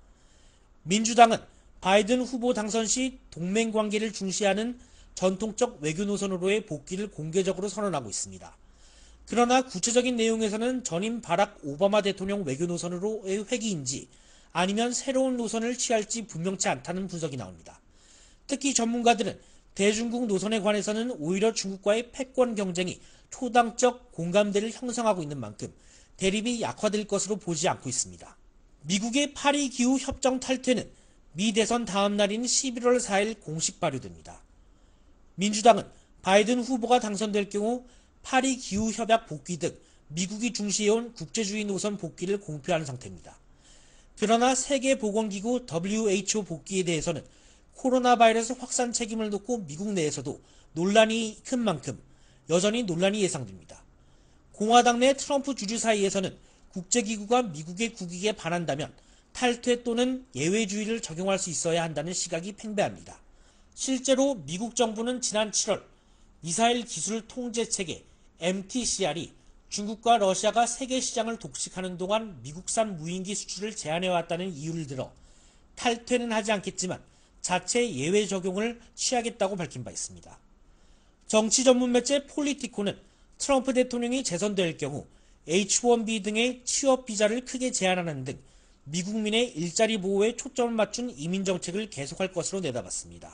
민주당은 바이든 후보 당선 시 동맹 관계를 중시하는 전통적 외교 노선으로의 복귀를 공개적으로 선언하고 있습니다. 그러나 구체적인 내용에서는 전임 바락 오바마 대통령 외교 노선으로의 회귀인지 아니면 새로운 노선을 취할지 분명치 않다는 분석이 나옵니다. 특히 전문가들은 대중국 노선에 관해서는 오히려 중국과의 패권 경쟁이 초당적 공감대를 형성하고 있는 만큼 대립이 약화될 것으로 보지 않고 있습니다. 미국의 파리 기후 협정 탈퇴는 미 대선 다음 날인 십일월 사일 공식 발효됩니다. 민주당은 바이든 후보가 당선될 경우 파리 기후 협약 복귀 등 미국이 중시해온 국제주의 노선 복귀를 공표하는 상태입니다. 그러나 세계보건기구 더블유 에이치 오 복귀에 대해서는 코로나 바이러스 확산 책임을 놓고 미국 내에서도 논란이 큰 만큼 여전히 논란이 예상됩니다. 공화당 내 트럼프 주류 사이에서는 국제기구가 미국의 국익에 반한다면 탈퇴 또는 예외주의를 적용할 수 있어야 한다는 시각이 팽배합니다. 실제로 미국 정부는 지난 칠월 미사일 기술 통제체계 엠티씨알이 중국과 러시아가 세계 시장을 독식하는 동안 미국산 무인기 수출을 제한해왔다는 이유를 들어 탈퇴는 하지 않겠지만 자체 예외 적용을 취하겠다고 밝힌 바 있습니다. 정치 전문 매체 폴리티코는 트럼프 대통령이 재선될 경우 에이치 원 비 등의 취업 비자를 크게 제한하는 등 미국민의 일자리 보호에 초점을 맞춘 이민 정책을 계속할 것으로 내다봤습니다.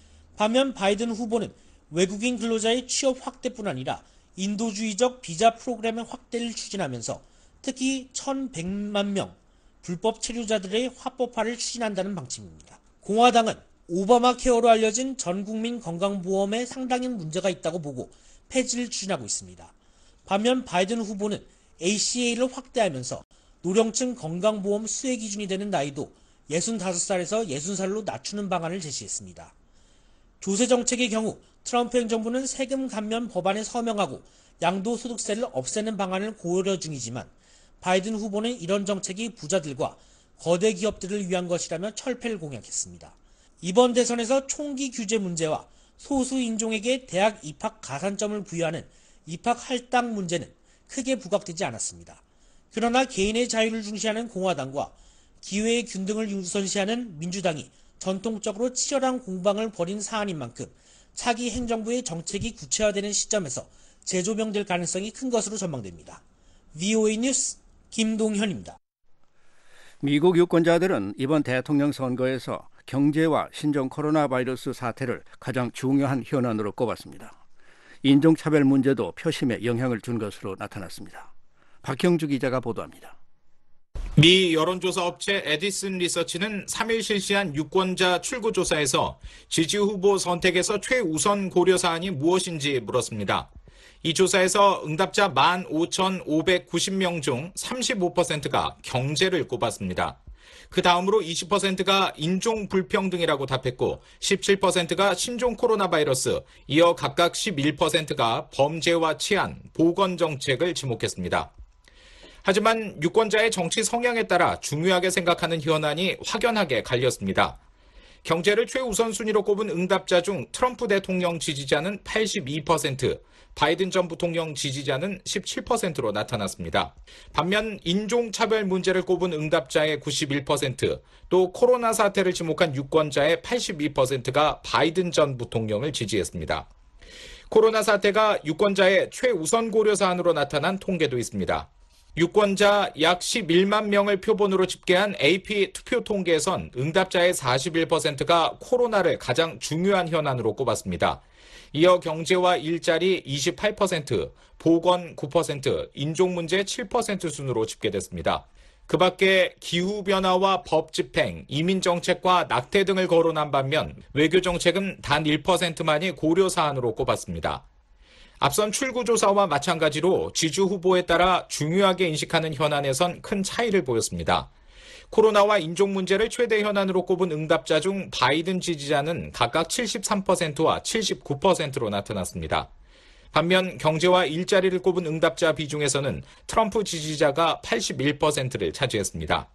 반면 바이든 후보는 외국인 근로자의 취업 확대뿐 아니라 인도주의적 비자 프로그램의 확대를 추진하면서 특히 천백만 명 불법 체류자들의 합법화를 추진한다는 방침입니다. 공화당은 오바마 케어로 알려진 전국민 건강보험에 상당히 문제가 있다고 보고 폐지를 추진하고 있습니다. 반면 바이든 후보는 에이씨에이를 확대하면서 노령층 건강보험 수혜 기준이 되는 나이도 예순다섯 살에서 예순 살로 낮추는 방안을 제시했습니다. 조세 정책의 경우 트럼프 행정부는 세금 감면 법안에 서명하고 양도소득세를 없애는 방안을 고려 중이지만 바이든 후보는 이런 정책이 부자들과 거대 기업들을 위한 것이라며 철폐를 공약했습니다. 이번 대선에서 총기 규제 문제와 소수 인종에게 대학 입학 가산점을 부여하는 입학 할당 문제는 크게 부각되지 않았습니다. 그러나 개인의 자유를 중시하는 공화당과 기회의 균등을 우선시하는 민주당이 전통적으로 치열한 공방을 벌인 사안인 만큼 차기 행정부의 정책이 구체화되는 시점에서 재조명될 가능성이 큰 것으로 전망됩니다. 브이오에이 뉴스 김동현입니다. 미국 유권자들은 이번 대통령 선거에서 경제와 신종 코로나 바이러스 사태를 가장 중요한 현안으로 꼽았습니다. 인종차별 문제도 표심에 영향을 준 것으로 나타났습니다. 박형주 기자가 보도합니다. 미 여론조사 업체 에디슨 리서치는 삼 일 실시한 유권자 출구조사에서 지지 후보 선택에서 최우선 고려 사안이 무엇인지 물었습니다. 이 조사에서 응답자 만 오천오백구십 명 중 삼십오 퍼센트가 경제를 꼽았습니다. 그 다음으로 이십 퍼센트가 인종 불평등이라고 답했고 십칠 퍼센트가 신종 코로나 바이러스, 이어 각각 십일 퍼센트가 범죄와 치안, 보건 정책을 지목했습니다. 하지만 유권자의 정치 성향에 따라 중요하게 생각하는 현안이 확연하게 갈렸습니다. 경제를 최우선 순위로 꼽은 응답자 중 트럼프 대통령 지지자는 팔십이 퍼센트, 바이든 전 부통령 지지자는 십칠 퍼센트로 나타났습니다. 반면 인종차별 문제를 꼽은 응답자의 구십일 퍼센트, 또 코로나 사태를 지목한 유권자의 팔십이 퍼센트가 바이든 전 부통령을 지지했습니다. 코로나 사태가 유권자의 최우선 고려 사안으로 나타난 통계도 있습니다. 유권자 약 십일만 명을 표본으로 집계한 에이피 투표 통계에선 응답자의 사십일 퍼센트가 코로나를 가장 중요한 현안으로 꼽았습니다. 이어 경제와 일자리 이십팔 퍼센트, 보건 구 퍼센트, 인종문제 칠 퍼센트 순으로 집계됐습니다. 그 밖에 기후변화와 법 집행, 이민정책과 낙태 등을 거론한 반면 외교정책은 단 일 퍼센트만이 고려 사안으로 꼽았습니다. 앞선 출구조사와 마찬가지로 지주 후보에 따라 중요하게 인식하는 현안에선 큰 차이를 보였습니다. 코로나와 인종 문제를 최대 현안으로 꼽은 응답자 중 바이든 지지자는 각각 칠십삼 퍼센트와 칠십구 퍼센트로 나타났습니다. 반면 경제와 일자리를 꼽은 응답자 비중에서는 트럼프 지지자가 팔십일 퍼센트를 차지했습니다.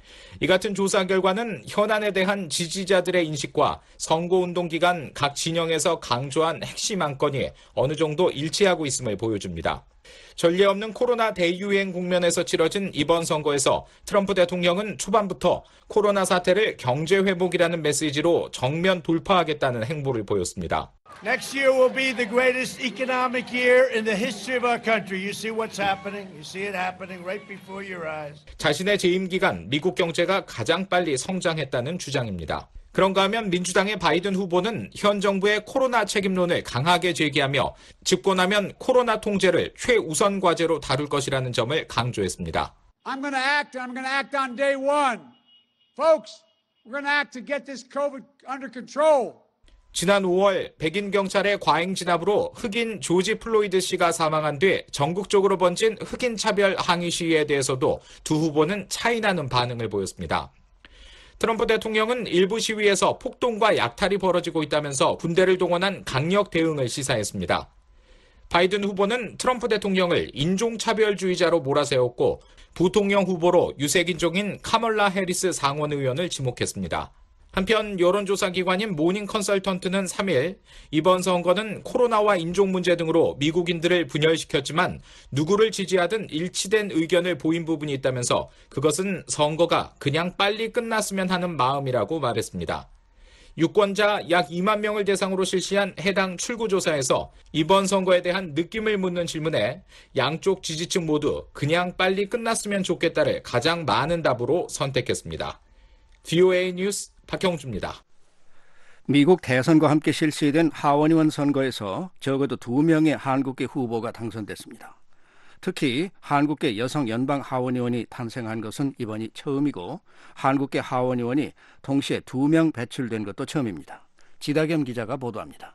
이 같은 조사 결과는 현안에 대한 지지자들의 인식과 선거운동 기간 각 진영에서 강조한 핵심 안건이 어느 정도 일치하고 있음을 보여줍니다. 전례 없는 코로나 대유행 국면에서 치러진 이번 선거에서 트럼프 대통령은 초반부터 코로나 사태를 경제 회복이라는 메시지로 정면 돌파하겠다는 행보를 보였습니다. Next year will be the greatest economic year in the history of our country. You see what's happening. You see it happening right before your eyes. 자신의 재임 기간 미국 경제가 가장 빨리 성장했다는 주장입니다. 그런가 하면 민주당의 바이든 후보는 현 정부의 코로나 책임론을 강하게 제기하며 집권하면 코로나 통제를 최우선 과제로 다룰 것이라는 점을 강조했습니다. I'm going to act. I'm going to act on day one. Folks, we're going to act to get this COVID under control. 지난 오월 백인 경찰의 과잉 진압으로 흑인 조지 플로이드 씨가 사망한 뒤 전국적으로 번진 흑인 차별 항의 시위에 대해서도 두 후보는 차이나는 반응을 보였습니다. 트럼프 대통령은 일부 시위에서 폭동과 약탈이 벌어지고 있다면서 군대를 동원한 강력 대응을 시사했습니다. 바이든 후보는 트럼프 대통령을 인종차별주의자로 몰아세웠고 부통령 후보로 유색인종인 카멀라 해리스 상원 의원을 지목했습니다. 한편 여론조사 기관인 모닝 컨설턴트는 삼 일 이번 선거는 코로나와 인종 문제 등으로 미국인들을 분열시켰지만 누구를 지지하든 일치된 의견을 보인 부분이 있다면서 그것은 선거가 그냥 빨리 끝났으면 하는 마음이라고 말했습니다. 유권자 약 이만 명을 대상으로 실시한 해당 출구조사에서 이번 선거에 대한 느낌을 묻는 질문에 양쪽 지지층 모두 그냥 빨리 끝났으면 좋겠다를 가장 많은 답으로 선택했습니다. 브이오에이 뉴스 박형주입니다. 미국 대선과 함께 실시된 하원의원 선거에서 적어도 두 명의 한국계 후보가 당선됐습니다. 특히 한국계 여성 연방 하원의원이 탄생한 것은 이번이 처음이고 한국계 하원의원이 동시에 두 명 배출된 것도 처음입니다. 지다겸 기자가 보도합니다.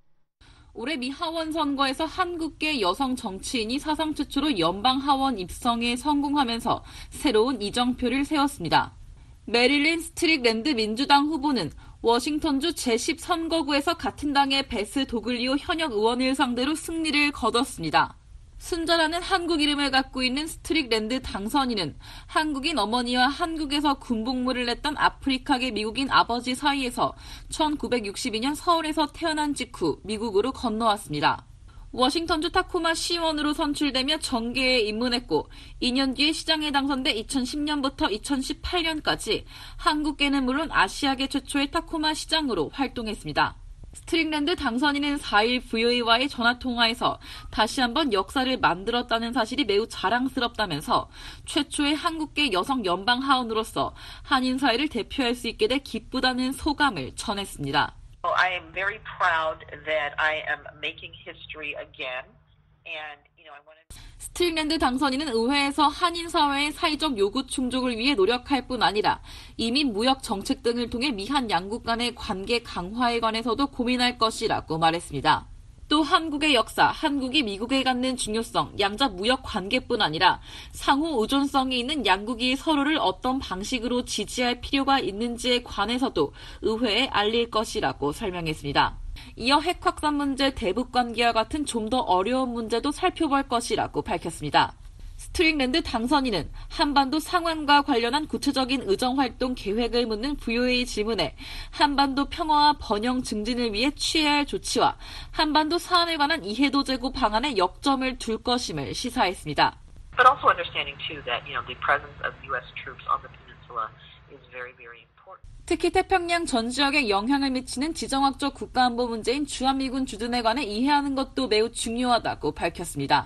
올해 미 하원 선거에서 한국계 여성 정치인이 사상 최초로 연방 하원 입성에 성공하면서 새로운 이정표를 세웠습니다. 메릴린 스트릭랜드 민주당 후보는 워싱턴주 제십 선거구에서 같은 당의 베스 도글리오 현역 의원을 상대로 승리를 거뒀습니다. 순자라는 한국 이름을 갖고 있는 스트릭랜드 당선인은 한국인 어머니와 한국에서 군복무를 했던 아프리카계 미국인 아버지 사이에서 천구백육십이 년 서울에서 태어난 직후 미국으로 건너왔습니다. 워싱턴주 타코마 시의원으로 선출되며 정계에 입문했고 이 년 뒤에 시장에 당선돼 이천십 년부터 이천십팔 년까지 한국계는 물론 아시아계 최초의 타코마 시장으로 활동했습니다. 스트릭랜드 당선인은 사 일 브이오에이와의 전화통화에서 다시 한번 역사를 만들었다는 사실이 매우 자랑스럽다면서 최초의 한국계 여성 연방하원으로서 한인 사회를 대표할 수 있게 돼 기쁘다는 소감을 전했습니다. I am very proud that I am making history again, and you know I want to. 스트릭랜드 당선인은 의회에서 한인 사회의 사회적 요구 충족을 위해 노력할 뿐 아니라 이민 무역 정책 등을 통해 미한 양국 간의 관계 강화에 관해서도 고민할 것이라고 말했습니다. 또 한국의 역사, 한국이 미국에 갖는 중요성, 양자 무역 관계뿐 아니라 상호 의존성이 있는 양국이 서로를 어떤 방식으로 지지할 필요가 있는지에 관해서도 의회에 알릴 것이라고 설명했습니다. 이어 핵 확산 문제, 대북 관계와 같은 좀 더 어려운 문제도 살펴볼 것이라고 밝혔습니다. 스트릭랜드 당선인은 한반도 상황과 관련한 구체적인 의정활동 계획을 묻는 브이오에이 질문에 한반도 평화와 번영 증진을 위해 취해야 할 조치와 한반도 사안에 관한 이해도 제고 방안에 역점을 둘 것임을 시사했습니다. But also understanding too that you know the presence of U S troops on the peninsula is very very important. 특히 태평양 전 지역에 영향을 미치는 지정학적 국가안보 문제인 주한미군 주둔에 관해 이해하는 것도 매우 중요하다고 밝혔습니다.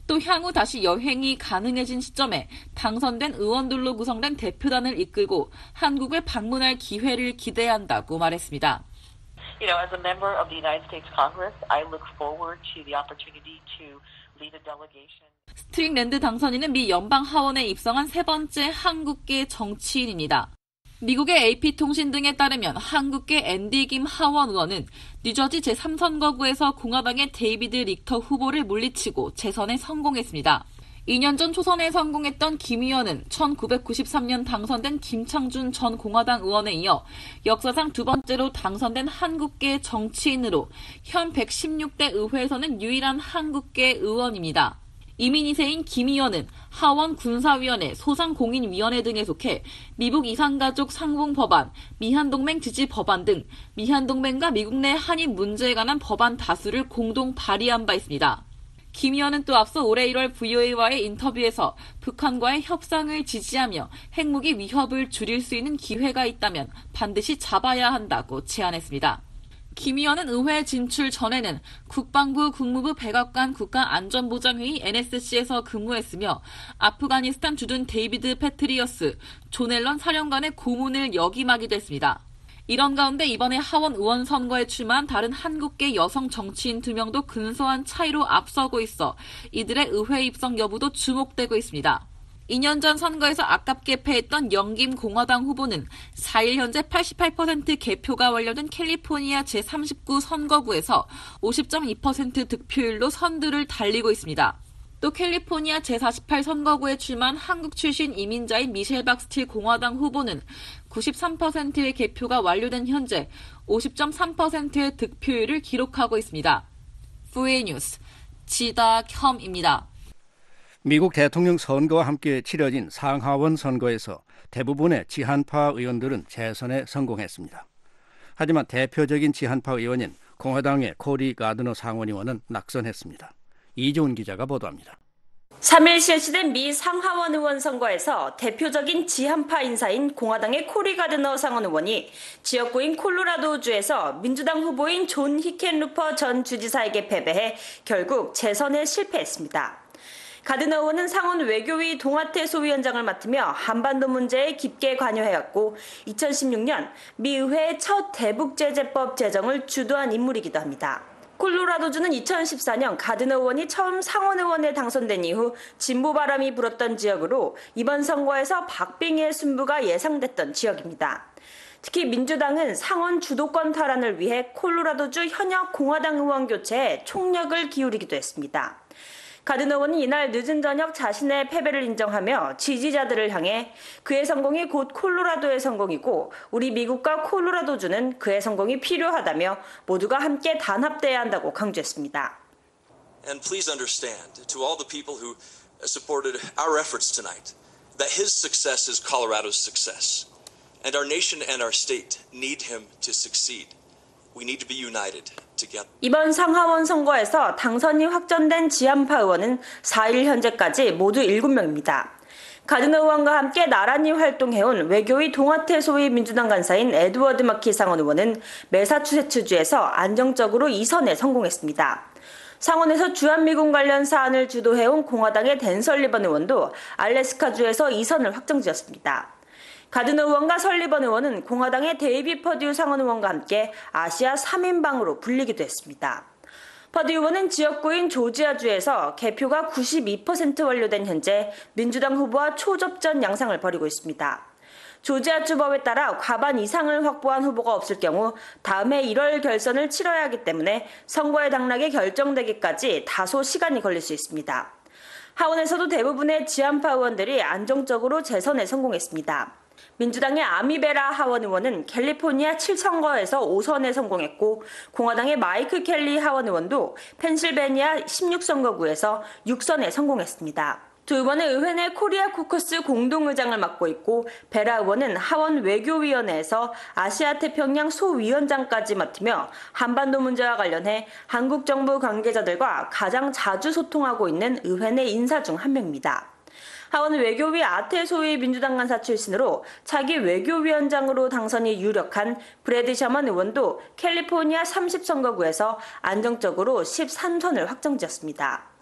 또 향후 다시 여행이 가능해진 시점에 당선된 의원들로 구성된 대표단을 이끌고 한국을 방문할 기회를 기대한다고 말했습니다. You know, as a member of the United States Congress, I look forward to the opportunity to lead a delegation. 스트릭랜드 당선인은 미 연방 하원에 입성한 세 번째 한국계 정치인입니다. 미국의 에이피통신 등에 따르면 한국계 앤디 김 하원 의원은 뉴저지 제삼 선거구에서 공화당의 데이비드 릭터 후보를 물리치고 재선에 성공했습니다. 이 년 전 초선에 성공했던 김 의원은 천구백구십삼 년 당선된 김창준 전 공화당 의원에 이어 역사상 두 번째로 당선된 한국계 정치인으로 현 백십육 대 의회에서는 유일한 한국계 의원입니다. 이민 이 세인 김 의원은 하원 군사위원회, 소상공인위원회 등에 속해 미국 이산가족 상봉법안, 미한동맹 지지 법안 등 미한동맹과 미국 내 한일 문제에 관한 법안 다수를 공동 발의한 바 있습니다. 김 의원은 또 앞서 올해 일월 브이오에이와의 인터뷰에서 북한과의 협상을 지지하며 핵무기 위협을 줄일 수 있는 기회가 있다면 반드시 잡아야 한다고 제안했습니다. 김 의원은 의회 진출 전에는 국방부 국무부 백악관 국가안전보장회의 엔에스씨에서 근무했으며 아프가니스탄 주둔 데이비드 패트리어스, 존 앨런 사령관의 고문을 역임하기도 했습니다. 이런 가운데 이번에 하원 의원 선거에 출마한 다른 한국계 여성 정치인 두 명도 근소한 차이로 앞서고 있어 이들의 의회 입성 여부도 주목되고 있습니다. 이 년 전 선거에서 아깝게 패했던 영김 공화당 후보는 사 일 현재 팔십팔 퍼센트 개표가 완료된 캘리포니아 제삼십구 선거구에서 오십 점 이 퍼센트 득표율로 선두를 달리고 있습니다. 또 캘리포니아 제사십팔 선거구에 출마한 한국 출신 이민자인 미셸 박스틸 공화당 후보는 구십삼 퍼센트의 개표가 완료된 현재 오십 점 삼 퍼센트의 득표율을 기록하고 있습니다. 에프에이 뉴스 지다혐입니다. 미국 대통령 선거와 함께 치러진 상하원 선거에서 대부분의 지한파 의원들은 재선에 성공했습니다. 하지만 대표적인 지한파 의원인 공화당의 코리 가드너 상원의원은 낙선했습니다. 이종훈 기자가 보도합니다. 삼 일 실시된 미 상하원 의원 선거에서 대표적인 지한파 인사인 공화당의 코리 가드너 상원 의원이 지역구인 콜로라도주에서 민주당 후보인 존 히켄루퍼 전 주지사에게 패배해 결국 재선에 실패했습니다. 가드너 의원은 상원 외교위 동아태 소위원장을 맡으며 한반도 문제에 깊게 관여해왔고 이천십육 년 미 의회의 첫 대북제재법 제정을 주도한 인물이기도 합니다. 콜로라도주는 이천십사 년 가드너 의원이 처음 상원 의원에 당선된 이후 진보 바람이 불었던 지역으로 이번 선거에서 박빙의 승부가 예상됐던 지역입니다. 특히 민주당은 상원 주도권 탈환을 위해 콜로라도주 현역 공화당 의원 교체에 총력을 기울이기도 했습니다. 가드너 의원은 이날 늦은 저녁 자신의 패배를 인정하며 지지자들을 향해 그의 성공이 곧 콜로라도의 성공이고 우리 미국과 콜로라도주는 그의 성공이 필요하다며 모두가 함께 단합돼야 한다고 강조했습니다. And please understand to all the people who supported our efforts tonight that his success is Colorado's success. And our nation and our state need him to succeed. We need to be united together. 이번 상하원 선거에서 당선이 확정된 지한파 의원은 사 일 현재까지 모두 일곱 명입니다. 가드너 의원과 함께 나란히 활동해온 외교위 동아태 소위 민주당 간사인 에드워드 마키 상원 의원은 매사추세츠주에서 안정적으로 이 선에 성공했습니다. 상원에서 주한미군 관련 사안을 주도해온 공화당의 댄 설리번 의원도 알래스카주에서 이 선을 확정지었습니다. 가드너 의원과 설리번 의원은 공화당의 데이비 퍼듀 상원 의원과 함께 아시아 삼 인방으로 불리기도 했습니다. 퍼듀 의원은 지역구인 조지아주에서 개표가 구십이 퍼센트 완료된 현재 민주당 후보와 초접전 양상을 벌이고 있습니다. 조지아주법에 따라 과반 이상을 확보한 후보가 없을 경우 다음해 일월 결선을 치러야 하기 때문에 선거의 당락이 결정되기까지 다소 시간이 걸릴 수 있습니다. 하원에서도 대부분의 지한파 의원들이 안정적으로 재선에 성공했습니다. 민주당의 아미베라 하원 의원은 캘리포니아 칠 선거에서 오 선에 성공했고 공화당의 마이클 켈리 하원 의원도 펜실베니아 십육 선거구에서 육 선에 성공했습니다. 두 의원은 의회 내 코리아 코커스 공동의장을 맡고 있고 베라 의원은 하원 외교위원회에서 아시아 태평양 소위원장까지 맡으며 한반도 문제와 관련해 한국 정부 관계자들과 가장 자주 소통하고 있는 의회 내 인사 중 한 명입니다. 하원 외교위 아태 소위 민주당 간사 출신으로 차기 외교위원장으로 당선이 유력한 브래드 셔먼 의원도 캘리포니아 삼십 선거구에서 안정적으로 십삼 선을 확정지었습니다.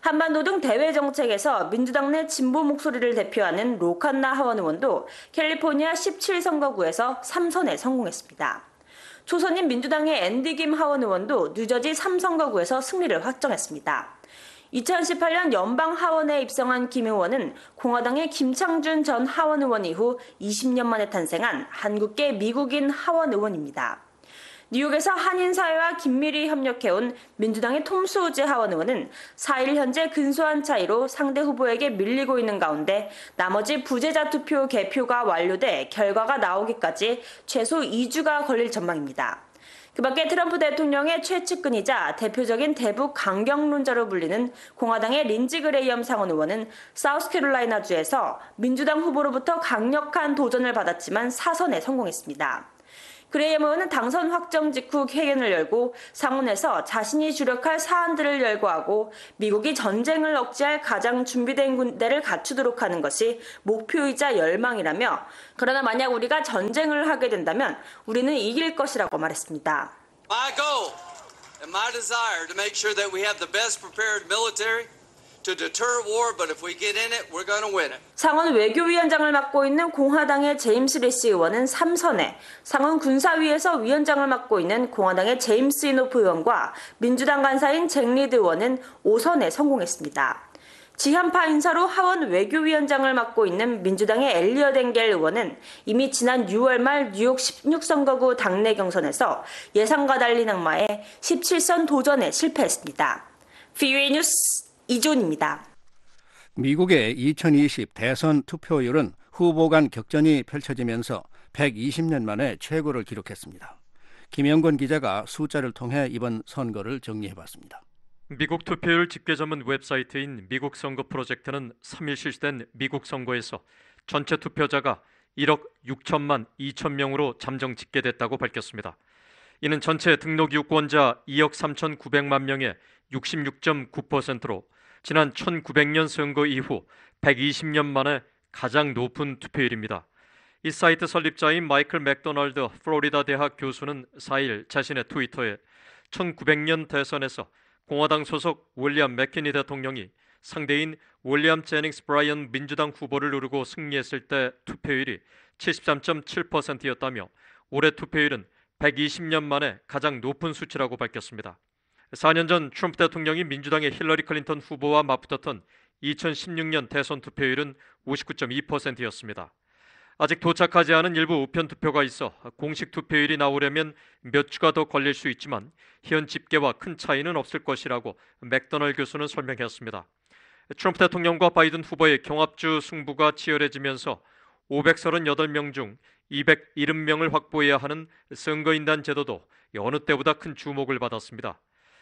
한반도 등 대외 정책에서 민주당 내 진보 목소리를 대표하는 로칸나 하원 의원도 캘리포니아 십칠 선거구에서 삼 선에 성공했습니다. 초선인 민주당의 앤디 김 하원 의원도 뉴저지 삼 선거구에서 승리를 확정했습니다. 이천십팔 년 연방 하원에 입성한 김 의원은 공화당의 김창준 전 하원 의원 이후 이십 년 만에 탄생한 한국계 미국인 하원 의원입니다. 뉴욕에서 한인사회와 긴밀히 협력해온 민주당의 톰 수오지 하원 의원은 사 일 현재 근소한 차이로 상대 후보에게 밀리고 있는 가운데 나머지 부재자 투표 개표가 완료돼 결과가 나오기까지 최소 이 주가 걸릴 전망입니다. 그 밖에 트럼프 대통령의 최측근이자 대표적인 대북 강경론자로 불리는 공화당의 린지 그레이엄 상원 의원은 사우스캐롤라이나주에서 민주당 후보로부터 강력한 도전을 받았지만 사 선에 성공했습니다. 그레이엄 의원은 당선 확정 직후 회견을 열고 상원에서 자신이 주력할 사안들을 열거하고 미국이 전쟁을 억제할 가장 준비된 군대를 갖추도록 하는 것이 목표이자 열망이라며 그러나 만약 우리가 전쟁을 하게 된다면 우리는 이길 것이라고 말했습니다. My goal and my desire to make sure that we have the best prepared military to deter war, but if we get in it, we're going to win it. 상원 외교위원장을 맡고 있는 공화당의 제임스 리시 의원은 삼 선에, 상원 군사위에서 위원장을 맡고 있는 공화당의 제임스 이노프 의원과 민주당 간사인 잭 리드 의원은 오 선에 성공했습니다. 지한파 인사로 하원 외교위원장을 맡고 있는 민주당의 엘리엇 엥겔 의원은 이미 지난 유월 말 뉴욕 십육 선거구 당내 경선에서 예상과 달리 낙마해 십칠 선 도전에 실패했습니다. 브이오에이 뉴스 이존입니다. 미국의 이천이십 대선 투표율은 후보 간 격전이 펼쳐지면서 백이십 년 만에 최고를 기록했습니다. 김영권 기자가 숫자를 통해 이번 선거를 정리해봤습니다. 미국 투표율 집계 전문 웹사이트인 미국 선거 프로젝트는 삼 일 실시된 미국 선거에서 전체 투표자가 일억 육천만 이천 명으로 잠정 집계됐다고 밝혔습니다. 이는 전체 등록 유권자 이억 삼천구백만 명의 육십육 점 구 퍼센트로 지난 천구백 년 선거 이후 백이십 년 만에 가장 높은 투표율입니다. 이 사이트 설립자인 마이클 맥도널드 플로리다 대학 교수는 사 일 자신의 트위터에 천구백 년 대선에서 공화당 소속 윌리엄 맥키니 대통령이 상대인 윌리엄 제닝스 브라이언 민주당 후보를 누르고 승리했을 때 투표율이 칠십삼 점 칠 퍼센트였다며 올해 투표율은 백이십 년 만에 가장 높은 수치라고 밝혔습니다. 사 년 전 트럼프 대통령이 민주당의 힐러리 클린턴 후보와 맞붙었던 이천십육 년 대선 투표율은 오십구 점 이 퍼센트였습니다. 아직 도착하지 않은 일부 우편 투표가 있어 공식 투표율이 나오려면 몇 주가 더 걸릴 수 있지만 현 집계와 큰 차이는 없을 것이라고 맥도널드 교수는 설명했습니다. 트럼프 대통령과 바이든 후보의 경합주 승부가 치열해지면서 오백삼십팔 명 중 이백칠십 명을 확보해야 하는 선거인단 제도도 여느 때보다 큰 주목을 받았습니다.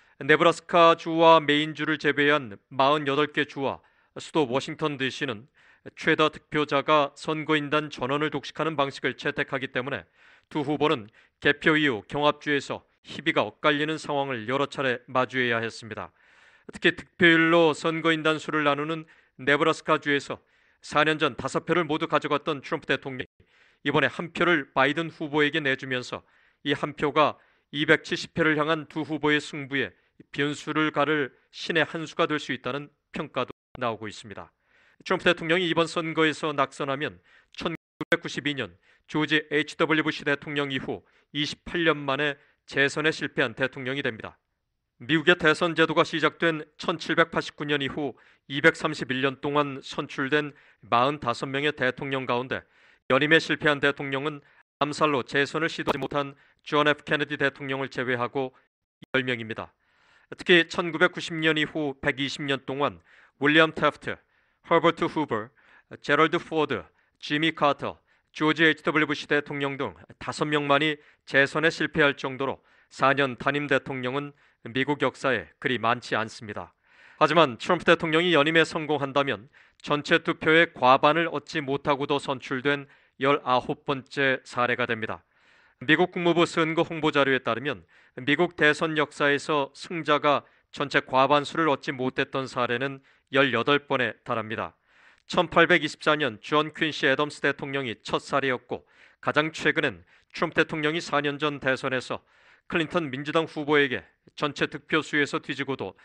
네브라스카 주와 메인주를 제외한 사십팔 개 주와 수도 워싱턴 디씨는 최다 득표자가 선거인단 전원을 독식하는 방식을 채택하기 때문에 두 후보는 개표 이후 경합주에서 희비가 엇갈리는 상황을 여러 차례 마주해야 했습니다. 특히 득표율로 선거인단 수를 나누는 네브라스카 주에서 사 년 전 다섯 표를 모두 가져갔던 트럼프 대통령이 이번에 한 표를 바이든 후보에게 내주면서 이 한 표가 이백칠십 표를 향한 두 후보의 승부에 변수를 가를 신의 한 수가 될 수 있다는 평가도 나오고 있습니다. 트럼프 대통령이 이번 선거에서 낙선하면 천구백구십이 년 조지 에이치 더블유 부시 대통령 이후 이십팔 년 만에 재선에 실패한 대통령이 됩니다. 미국의 대선 제도가 시작된 천칠백팔십구 년 이후 이백삼십일 년 동안 선출된 사십오 명의 대통령 가운데 연임에 실패한 대통령은 암살로 재선을 시도하지 못한 존 에프 케네디 대통령을 제외하고 십 명입니다. 특히 천구백구십 년 이후 백이십 년 동안 윌리엄 태프트, 허버트 후버, 제럴드 포드, 지미 카터, 조지 에이치 더블유 부시 대통령 등 다섯 명만이 재선에 실패할 정도로 사 년 단임 대통령은 미국 역사에 그리 많지 않습니다. 하지만 트럼프 대통령이 연임에 성공한다면 전체 투표의 과반을 얻지 못하고도 선출된 열아홉 번째 사례가 됩니다. 미국 국무부 선거 홍보 자료에 따르면 미국 대선 역사에서 승자가 전체 과반수를 얻지 못했던 사례는 열여덟 번에 달합니다. 천팔백이십사 년 존 퀸시 애덤스 대통령이 첫 사례였고 가장 최근엔 트럼프 대통령이 사 년 전 대선에서 클린턴 민주당 후보에게 전체 득표수에서 뒤지고도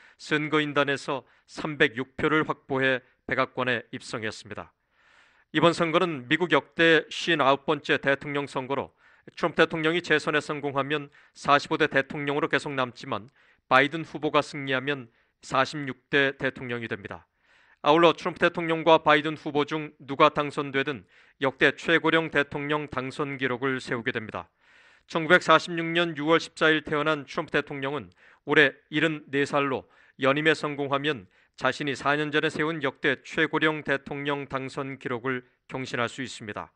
선거인단에서 삼백육 표를 확보해 백악관에 입성했습니다. 이번 선거는 미국 역대 오십구 번째 대통령 선거로 트럼프 대통령이 재선에 성공하면 사십오 대 대통령으로 계속 남지만 바이든 후보가 승리하면 사십육 대 대통령이 됩니다. 아울러 트럼프 대통령과 바이든 후보 중 누가 당선되든 역대 최고령 대통령 당선 기록을 세우게 됩니다. 천구백사십육 년 유월 십사일 태어난 트럼프 대통령은 올해 칠십사 살로 연임에 성공하면 자신이 사 년 전에 세운 역대 최고령 대통령 당선 기록을 경신할 수 있습니다.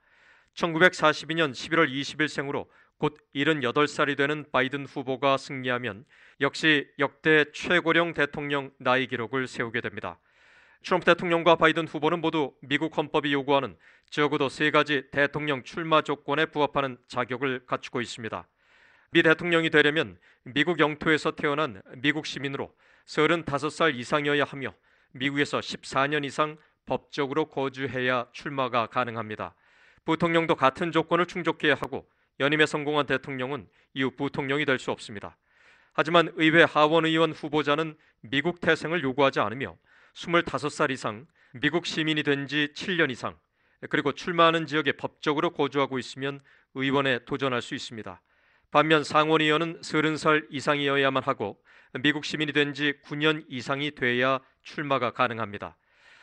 천구백사십이 년 십일월 이십일 생으로 곧 칠십팔 살이 되는 바이든 후보가 승리하면 역시 역대 최고령 대통령 나이 기록을 세우게 됩니다. 트럼프 대통령과 바이든 후보는 모두 미국 헌법이 요구하는 적어도 세 가지 대통령 출마 조건에 부합하는 자격을 갖추고 있습니다. 미 대통령이 되려면 미국 영토에서 태어난 미국 시민으로 서른다섯 살 이상이어야 하며 미국에서 십사 년 이상 법적으로 거주해야 출마가 가능합니다. 부통령도 같은 조건을 충족해야 하고 연임에 성공한 대통령은 이후 부통령이 될 수 없습니다. 하지만 의회 하원의원 후보자는 미국 태생을 요구하지 않으며 스물다섯 살 이상, 미국 시민이 된 지 칠 년 이상, 그리고 출마하는 지역에 법적으로 거주하고 있으면 의원에 도전할 수 있습니다. 반면 상원의원은 서른 살 이상이어야만 하고 미국 시민이 된 지 구 년 이상이 돼야 출마가 가능합니다.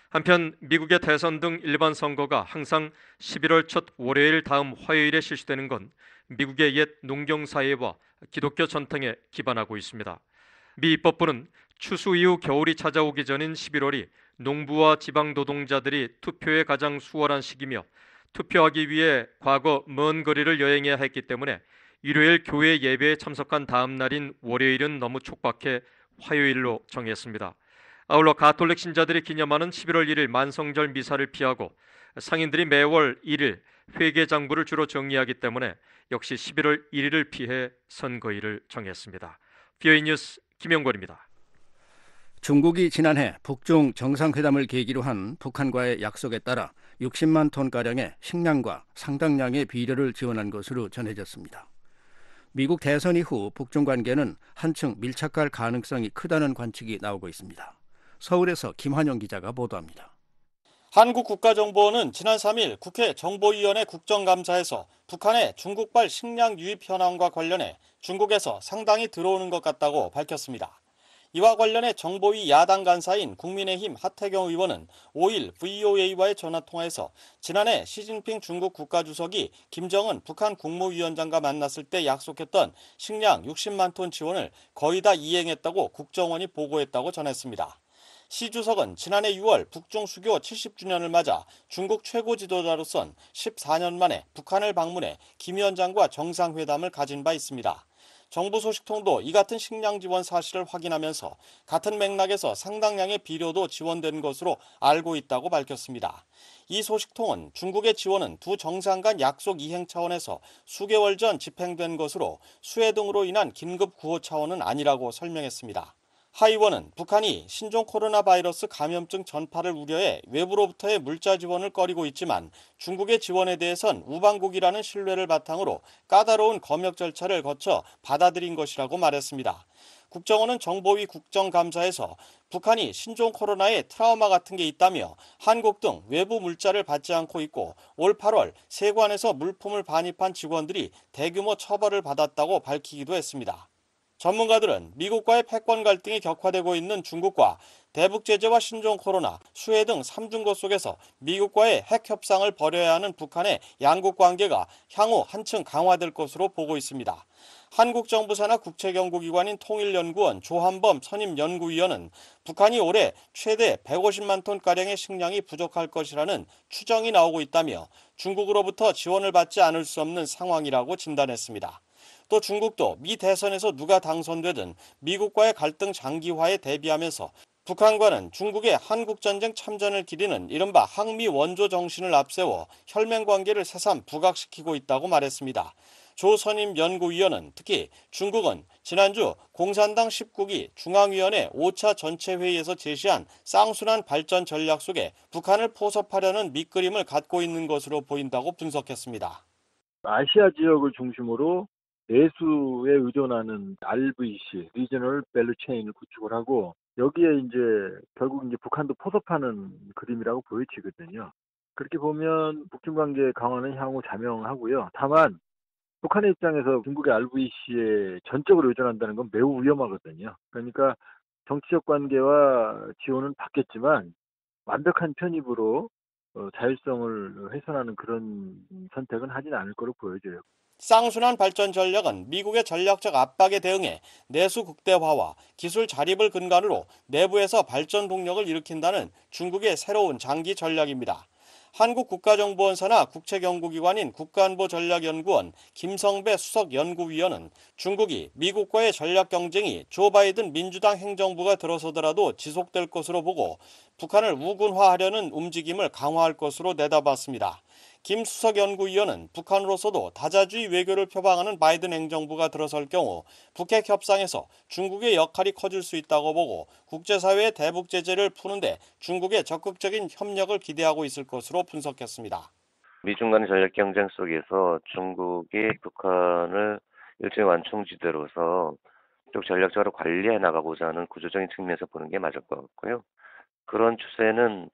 한편 미국의 대선 등 일반 선거가 항상 십일월 첫 월요일 다음 화요일에 실시되는 건 미국의 옛 농경사회와 기독교 전통에 기반하고 있습니다. 미 입법부는 추수 이후 겨울이 찾아오기 전인 십일월이 농부와 지방 노동자들이 투표에 가장 수월한 시기며 투표하기 위해 과거 먼 거리를 여행해야 했기 때문에 일요일 교회 예배에 참석한 다음 날인 월요일은 너무 촉박해 화요일로 정했습니다. 아울러 가톨릭 신자들이 기념하는 십일월 일일 만성절 미사를 피하고 상인들이 매월 일일 회계장부를 주로 정리하기 때문에 역시 십일월 일일을 피해 선거일을 정했습니다. 비오이 뉴스 김영권입니다. 중국이 지난해 북중 정상회담을 계기로 한 북한과의 약속에 따라 육십만 톤가량의 식량과 상당량의 비료를 지원한 것으로 전해졌습니다. 미국 대선 이후 북중 관계는 한층 밀착할 가능성이 크다는 관측이 나오고 있습니다. 서울에서 김환영 기자가 보도합니다. 한국국가정보원은 지난 삼일 국회 정보위원회 국정감사에서 북한의 중국발 식량 유입 현황과 관련해 중국에서 상당히 들어오는 것 같다고 밝혔습니다. 이와 관련해 정보위 야당 간사인 국민의힘 하태경 의원은 오일 브이오에이와의 전화통화에서 지난해 시진핑 중국 국가주석이 김정은 북한 국무위원장과 만났을 때 약속했던 식량 육십만 톤 지원을 거의 다 이행했다고 국정원이 보고했다고 전했습니다. 시 주석은 지난해 유월 북중 수교 칠십 주년을 맞아 중국 최고 지도자로선 십사 년 만에 북한을 방문해 김 위원장과 정상회담을 가진 바 있습니다. 정부 소식통도 이 같은 식량 지원 사실을 확인하면서 같은 맥락에서 상당량의 비료도 지원된 것으로 알고 있다고 밝혔습니다. 이 소식통은 중국의 지원은 두 정상 간 약속 이행 차원에서 수개월 전 집행된 것으로 수해 등으로 인한 긴급 구호 차원은 아니라고 설명했습니다. 하 의원은 북한이 신종 코로나 바이러스 감염증 전파를 우려해 외부로부터의 물자 지원을 꺼리고 있지만 중국의 지원에 대해선 우방국이라는 신뢰를 바탕으로 까다로운 검역 절차를 거쳐 받아들인 것이라고 말했습니다. 국정원은 정보위 국정감사에서 북한이 신종 코로나에 트라우마 같은 게 있다며 한국 등 외부 물자를 받지 않고 있고 올 팔월 세관에서 물품을 반입한 직원들이 대규모 처벌을 받았다고 밝히기도 했습니다. 전문가들은 미국과의 패권 갈등이 격화되고 있는 중국과 대북 제재와 신종 코로나, 수해 등 삼중고 속에서 미국과의 핵 협상을 벌여야 하는 북한의 양국 관계가 향후 한층 강화될 것으로 보고 있습니다. 한국 정부 산하 국책연구기관인 통일연구원 조한범 선임연구위원은 북한이 올해 최대 백오십만 톤가량의 식량이 부족할 것이라는 추정이 나오고 있다며 중국으로부터 지원을 받지 않을 수 없는 상황이라고 진단했습니다. 또 중국도 미 대선에서 누가 당선되든 미국과의 갈등 장기화에 대비하면서 북한과는 중국의 한국전쟁 참전을 기리는 이른바 항미 원조 정신을 앞세워 혈맹 관계를 새삼 부각시키고 있다고 말했습니다. 조 선임 연구위원은 특히 중국은 지난주 공산당 십구 기 중앙위원회 오 차 전체회의에서 제시한 쌍순환 발전 전략 속에 북한을 포섭하려는 밑그림을 갖고 있는 것으로 보인다고 분석했습니다. 아시아 지역을 중심으로 내수에 의존하는 알브이씨, 리저널 밸류 체인을 구축을 하고 여기에 이제 결국 이제 북한도 포섭하는 그림이라고 보여지거든요. 그렇게 보면 북중 관계 강화는 향후 자명하고요. 다만 북한의 입장에서 중국의 알브이씨에 전적으로 의존한다는 건 매우 위험하거든요. 그러니까 정치적 관계와 지원은 받겠지만 완벽한 편입으로 자율성을 훼손하는 그런 선택은 하진 않을 거로 보여져요. 쌍순환 발전 전략은 미국의 전략적 압박에 대응해 내수 극대화와 기술 자립을 근간으로 내부에서 발전 동력을 일으킨다는 중국의 새로운 장기 전략입니다. 한국국가정보원 산하 국책연구기관인 국가안보전략연구원 김성배 수석연구위원은 중국이 미국과의 전략 경쟁이 조 바이든 민주당 행정부가 들어서더라도 지속될 것으로 보고 북한을 우군화하려는 움직임을 강화할 것으로 내다봤습니다. 김 수석연구위원은 북한으로서도 다자주의 외교를 표방하는 바이든 행정부가 들어설 경우 북핵 협상에서 중국의 역할이 커질 수 있다고 보고 국제사회의 대북 제재를 푸는데 중국의 적극적인 협력을 기대하고 있을 것으로 분석했습니다. 미중 간의 전략 경쟁 속에서 중국이 북한을 일종의 완충지대로서 쪽 전략적으로 관리해 나가고자 하는 구조적인 측면에서 보는 게 맞을 것 같고요. 그런 추세는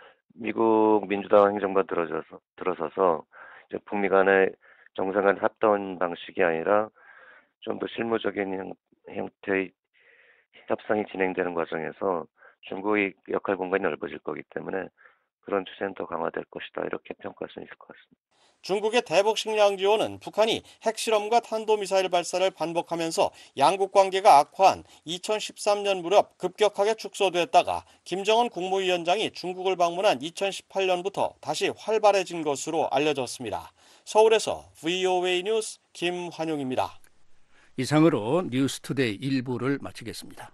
미국 민주당 행정부가 들어서서, 들어서서 이제 북미 간의 정상 간의 합동 방식이 아니라 좀 더 실무적인 형, 형태의 협상이 진행되는 과정에서 중국의 역할 공간이 넓어질 거기 때문에 그런 추세는 더 강화될 것이다 이렇게 평가할 수 있을 것 같습니다. 중국의 대북 식량 지원은 북한이 핵실험과 탄도미사일 발사를 반복하면서 양국 관계가 악화한 이천십삼 년 무렵 급격하게 축소됐다가 김정은 국무위원장이 중국을 방문한 이천십팔 년부터 다시 활발해진 것으로 알려졌습니다. 서울에서 브이오에이 뉴스 김환용입니다. 이상으로 뉴스투데이 일부를 마치겠습니다.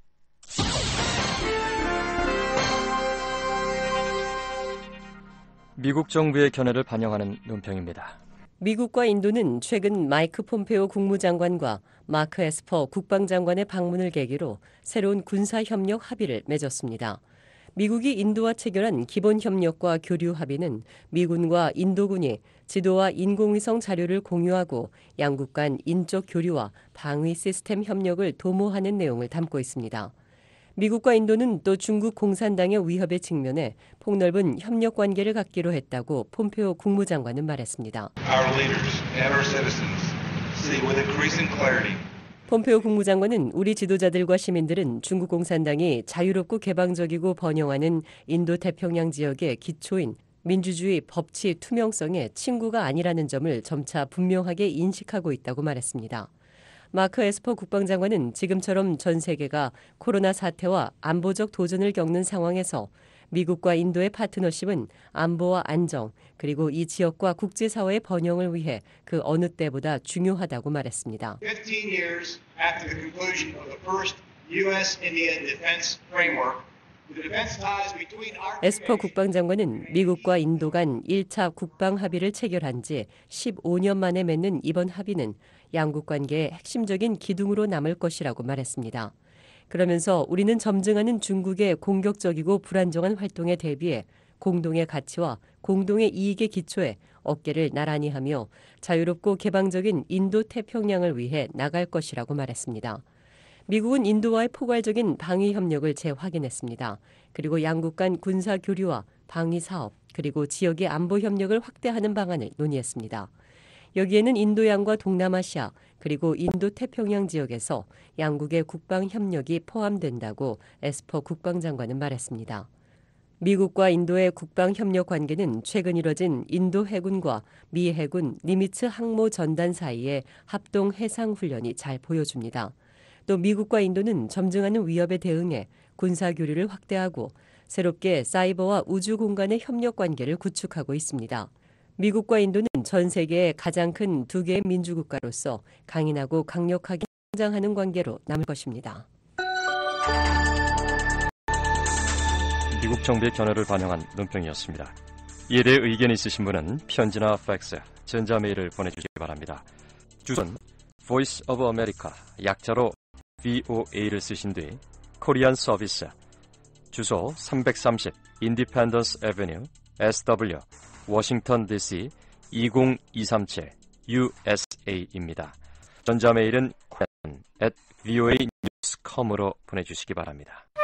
미국 정부의 견해를 반영하는 논평입니다. 미국과 인도는 최근 마이크 폼페오 국무장관과 마크 에스퍼 국방장관의 방문을 계기로 새로운 군사협력 합의를 맺었습니다. 미국이 인도와 체결한 기본협력과 교류 합의는 미군과 인도군이 지도와 인공위성 자료를 공유하고 양국 간 인적 교류와 방위 시스템 협력을 도모하는 내용을 담고 있습니다. 미국과 인도는 또 중국 공산당의 위협에 직면해 폭넓은 협력 관계를 갖기로 했다고 폼페오 국무장관은 말했습니다. 폼페오 국무장관은 우리 지도자들과 시민들은 중국 공산당이 자유롭고 개방적이고 번영하는 인도태평양 지역의 기초인 민주주의, 법치, 투명성의 친구가 아니라는 점을 점차 분명하게 인식하고 있다고 말했습니다. 마크 에스퍼 국방장관은 지금처럼 전 세계가 코로나 사태와 안보적 도전을 겪는 상황에서 미국과 인도의 파트너십은 안보와 안정, 그리고 이 지역과 국제사회의 번영을 위해 그 어느 때보다 중요하다고 말했습니다. fifteen years after the conclusion of the first U.S.-India defense framework, the defense ties between our 에스퍼 국방장관은 미국과 인도 간 일 차 국방 합의를 체결한 지 십오 년 만에 맺는 이번 합의는 양국 관계의 핵심적인 기둥으로 남을 것이라고 말했습니다. 그러면서 우리는 점증하는 중국의 공격적이고 불안정한 활동에 대비해 공동의 가치와 공동의 이익의 기초에 어깨를 나란히 하며 자유롭고 개방적인 인도 태평양을 위해 나갈 것이라고 말했습니다. 미국은 인도와의 포괄적인 방위 협력을 재확인했습니다. 그리고 양국 간 군사 교류와 방위 사업, 그리고 지역의 안보 협력을 확대하는 방안을 논의했습니다. 여기에는 인도양과 동남아시아, 그리고 인도 태평양 지역에서 양국의 국방 협력이 포함된다고 에스퍼 국방장관은 말했습니다. 미국과 인도의 국방 협력 관계는 최근 이뤄진 인도 해군과 미 해군 니미츠 항모 전단 사이의 합동 해상 훈련이 잘 보여줍니다. 또 미국과 인도는 점증하는 위협에 대응해 군사 교류를 확대하고 새롭게 사이버와 우주 공간의 협력 관계를 구축하고 있습니다. 미국과 인도는 전 세계의 가장 큰 두 개의 민주국가로서 강인하고 강력하게 성장하는 관계로 남을 것입니다. 미국 정부의 견해를 반영한 논평이었습니다. 이에 대해 의견이 있으신 분은 편지나 팩스, 전자메일을 보내주시기 바랍니다. 주소는 Voice of America, 약자로 브이오에이를 쓰신 뒤 코리안 서비스, 주소 삼백삼십 인디펜던스 애버뉴, 에스더블유, 워싱턴 디씨 이공이삼칠 유에스에이입니다. 전자메일은 at 브이오에이 뉴스 닷컴으로 보내주시기 바랍니다.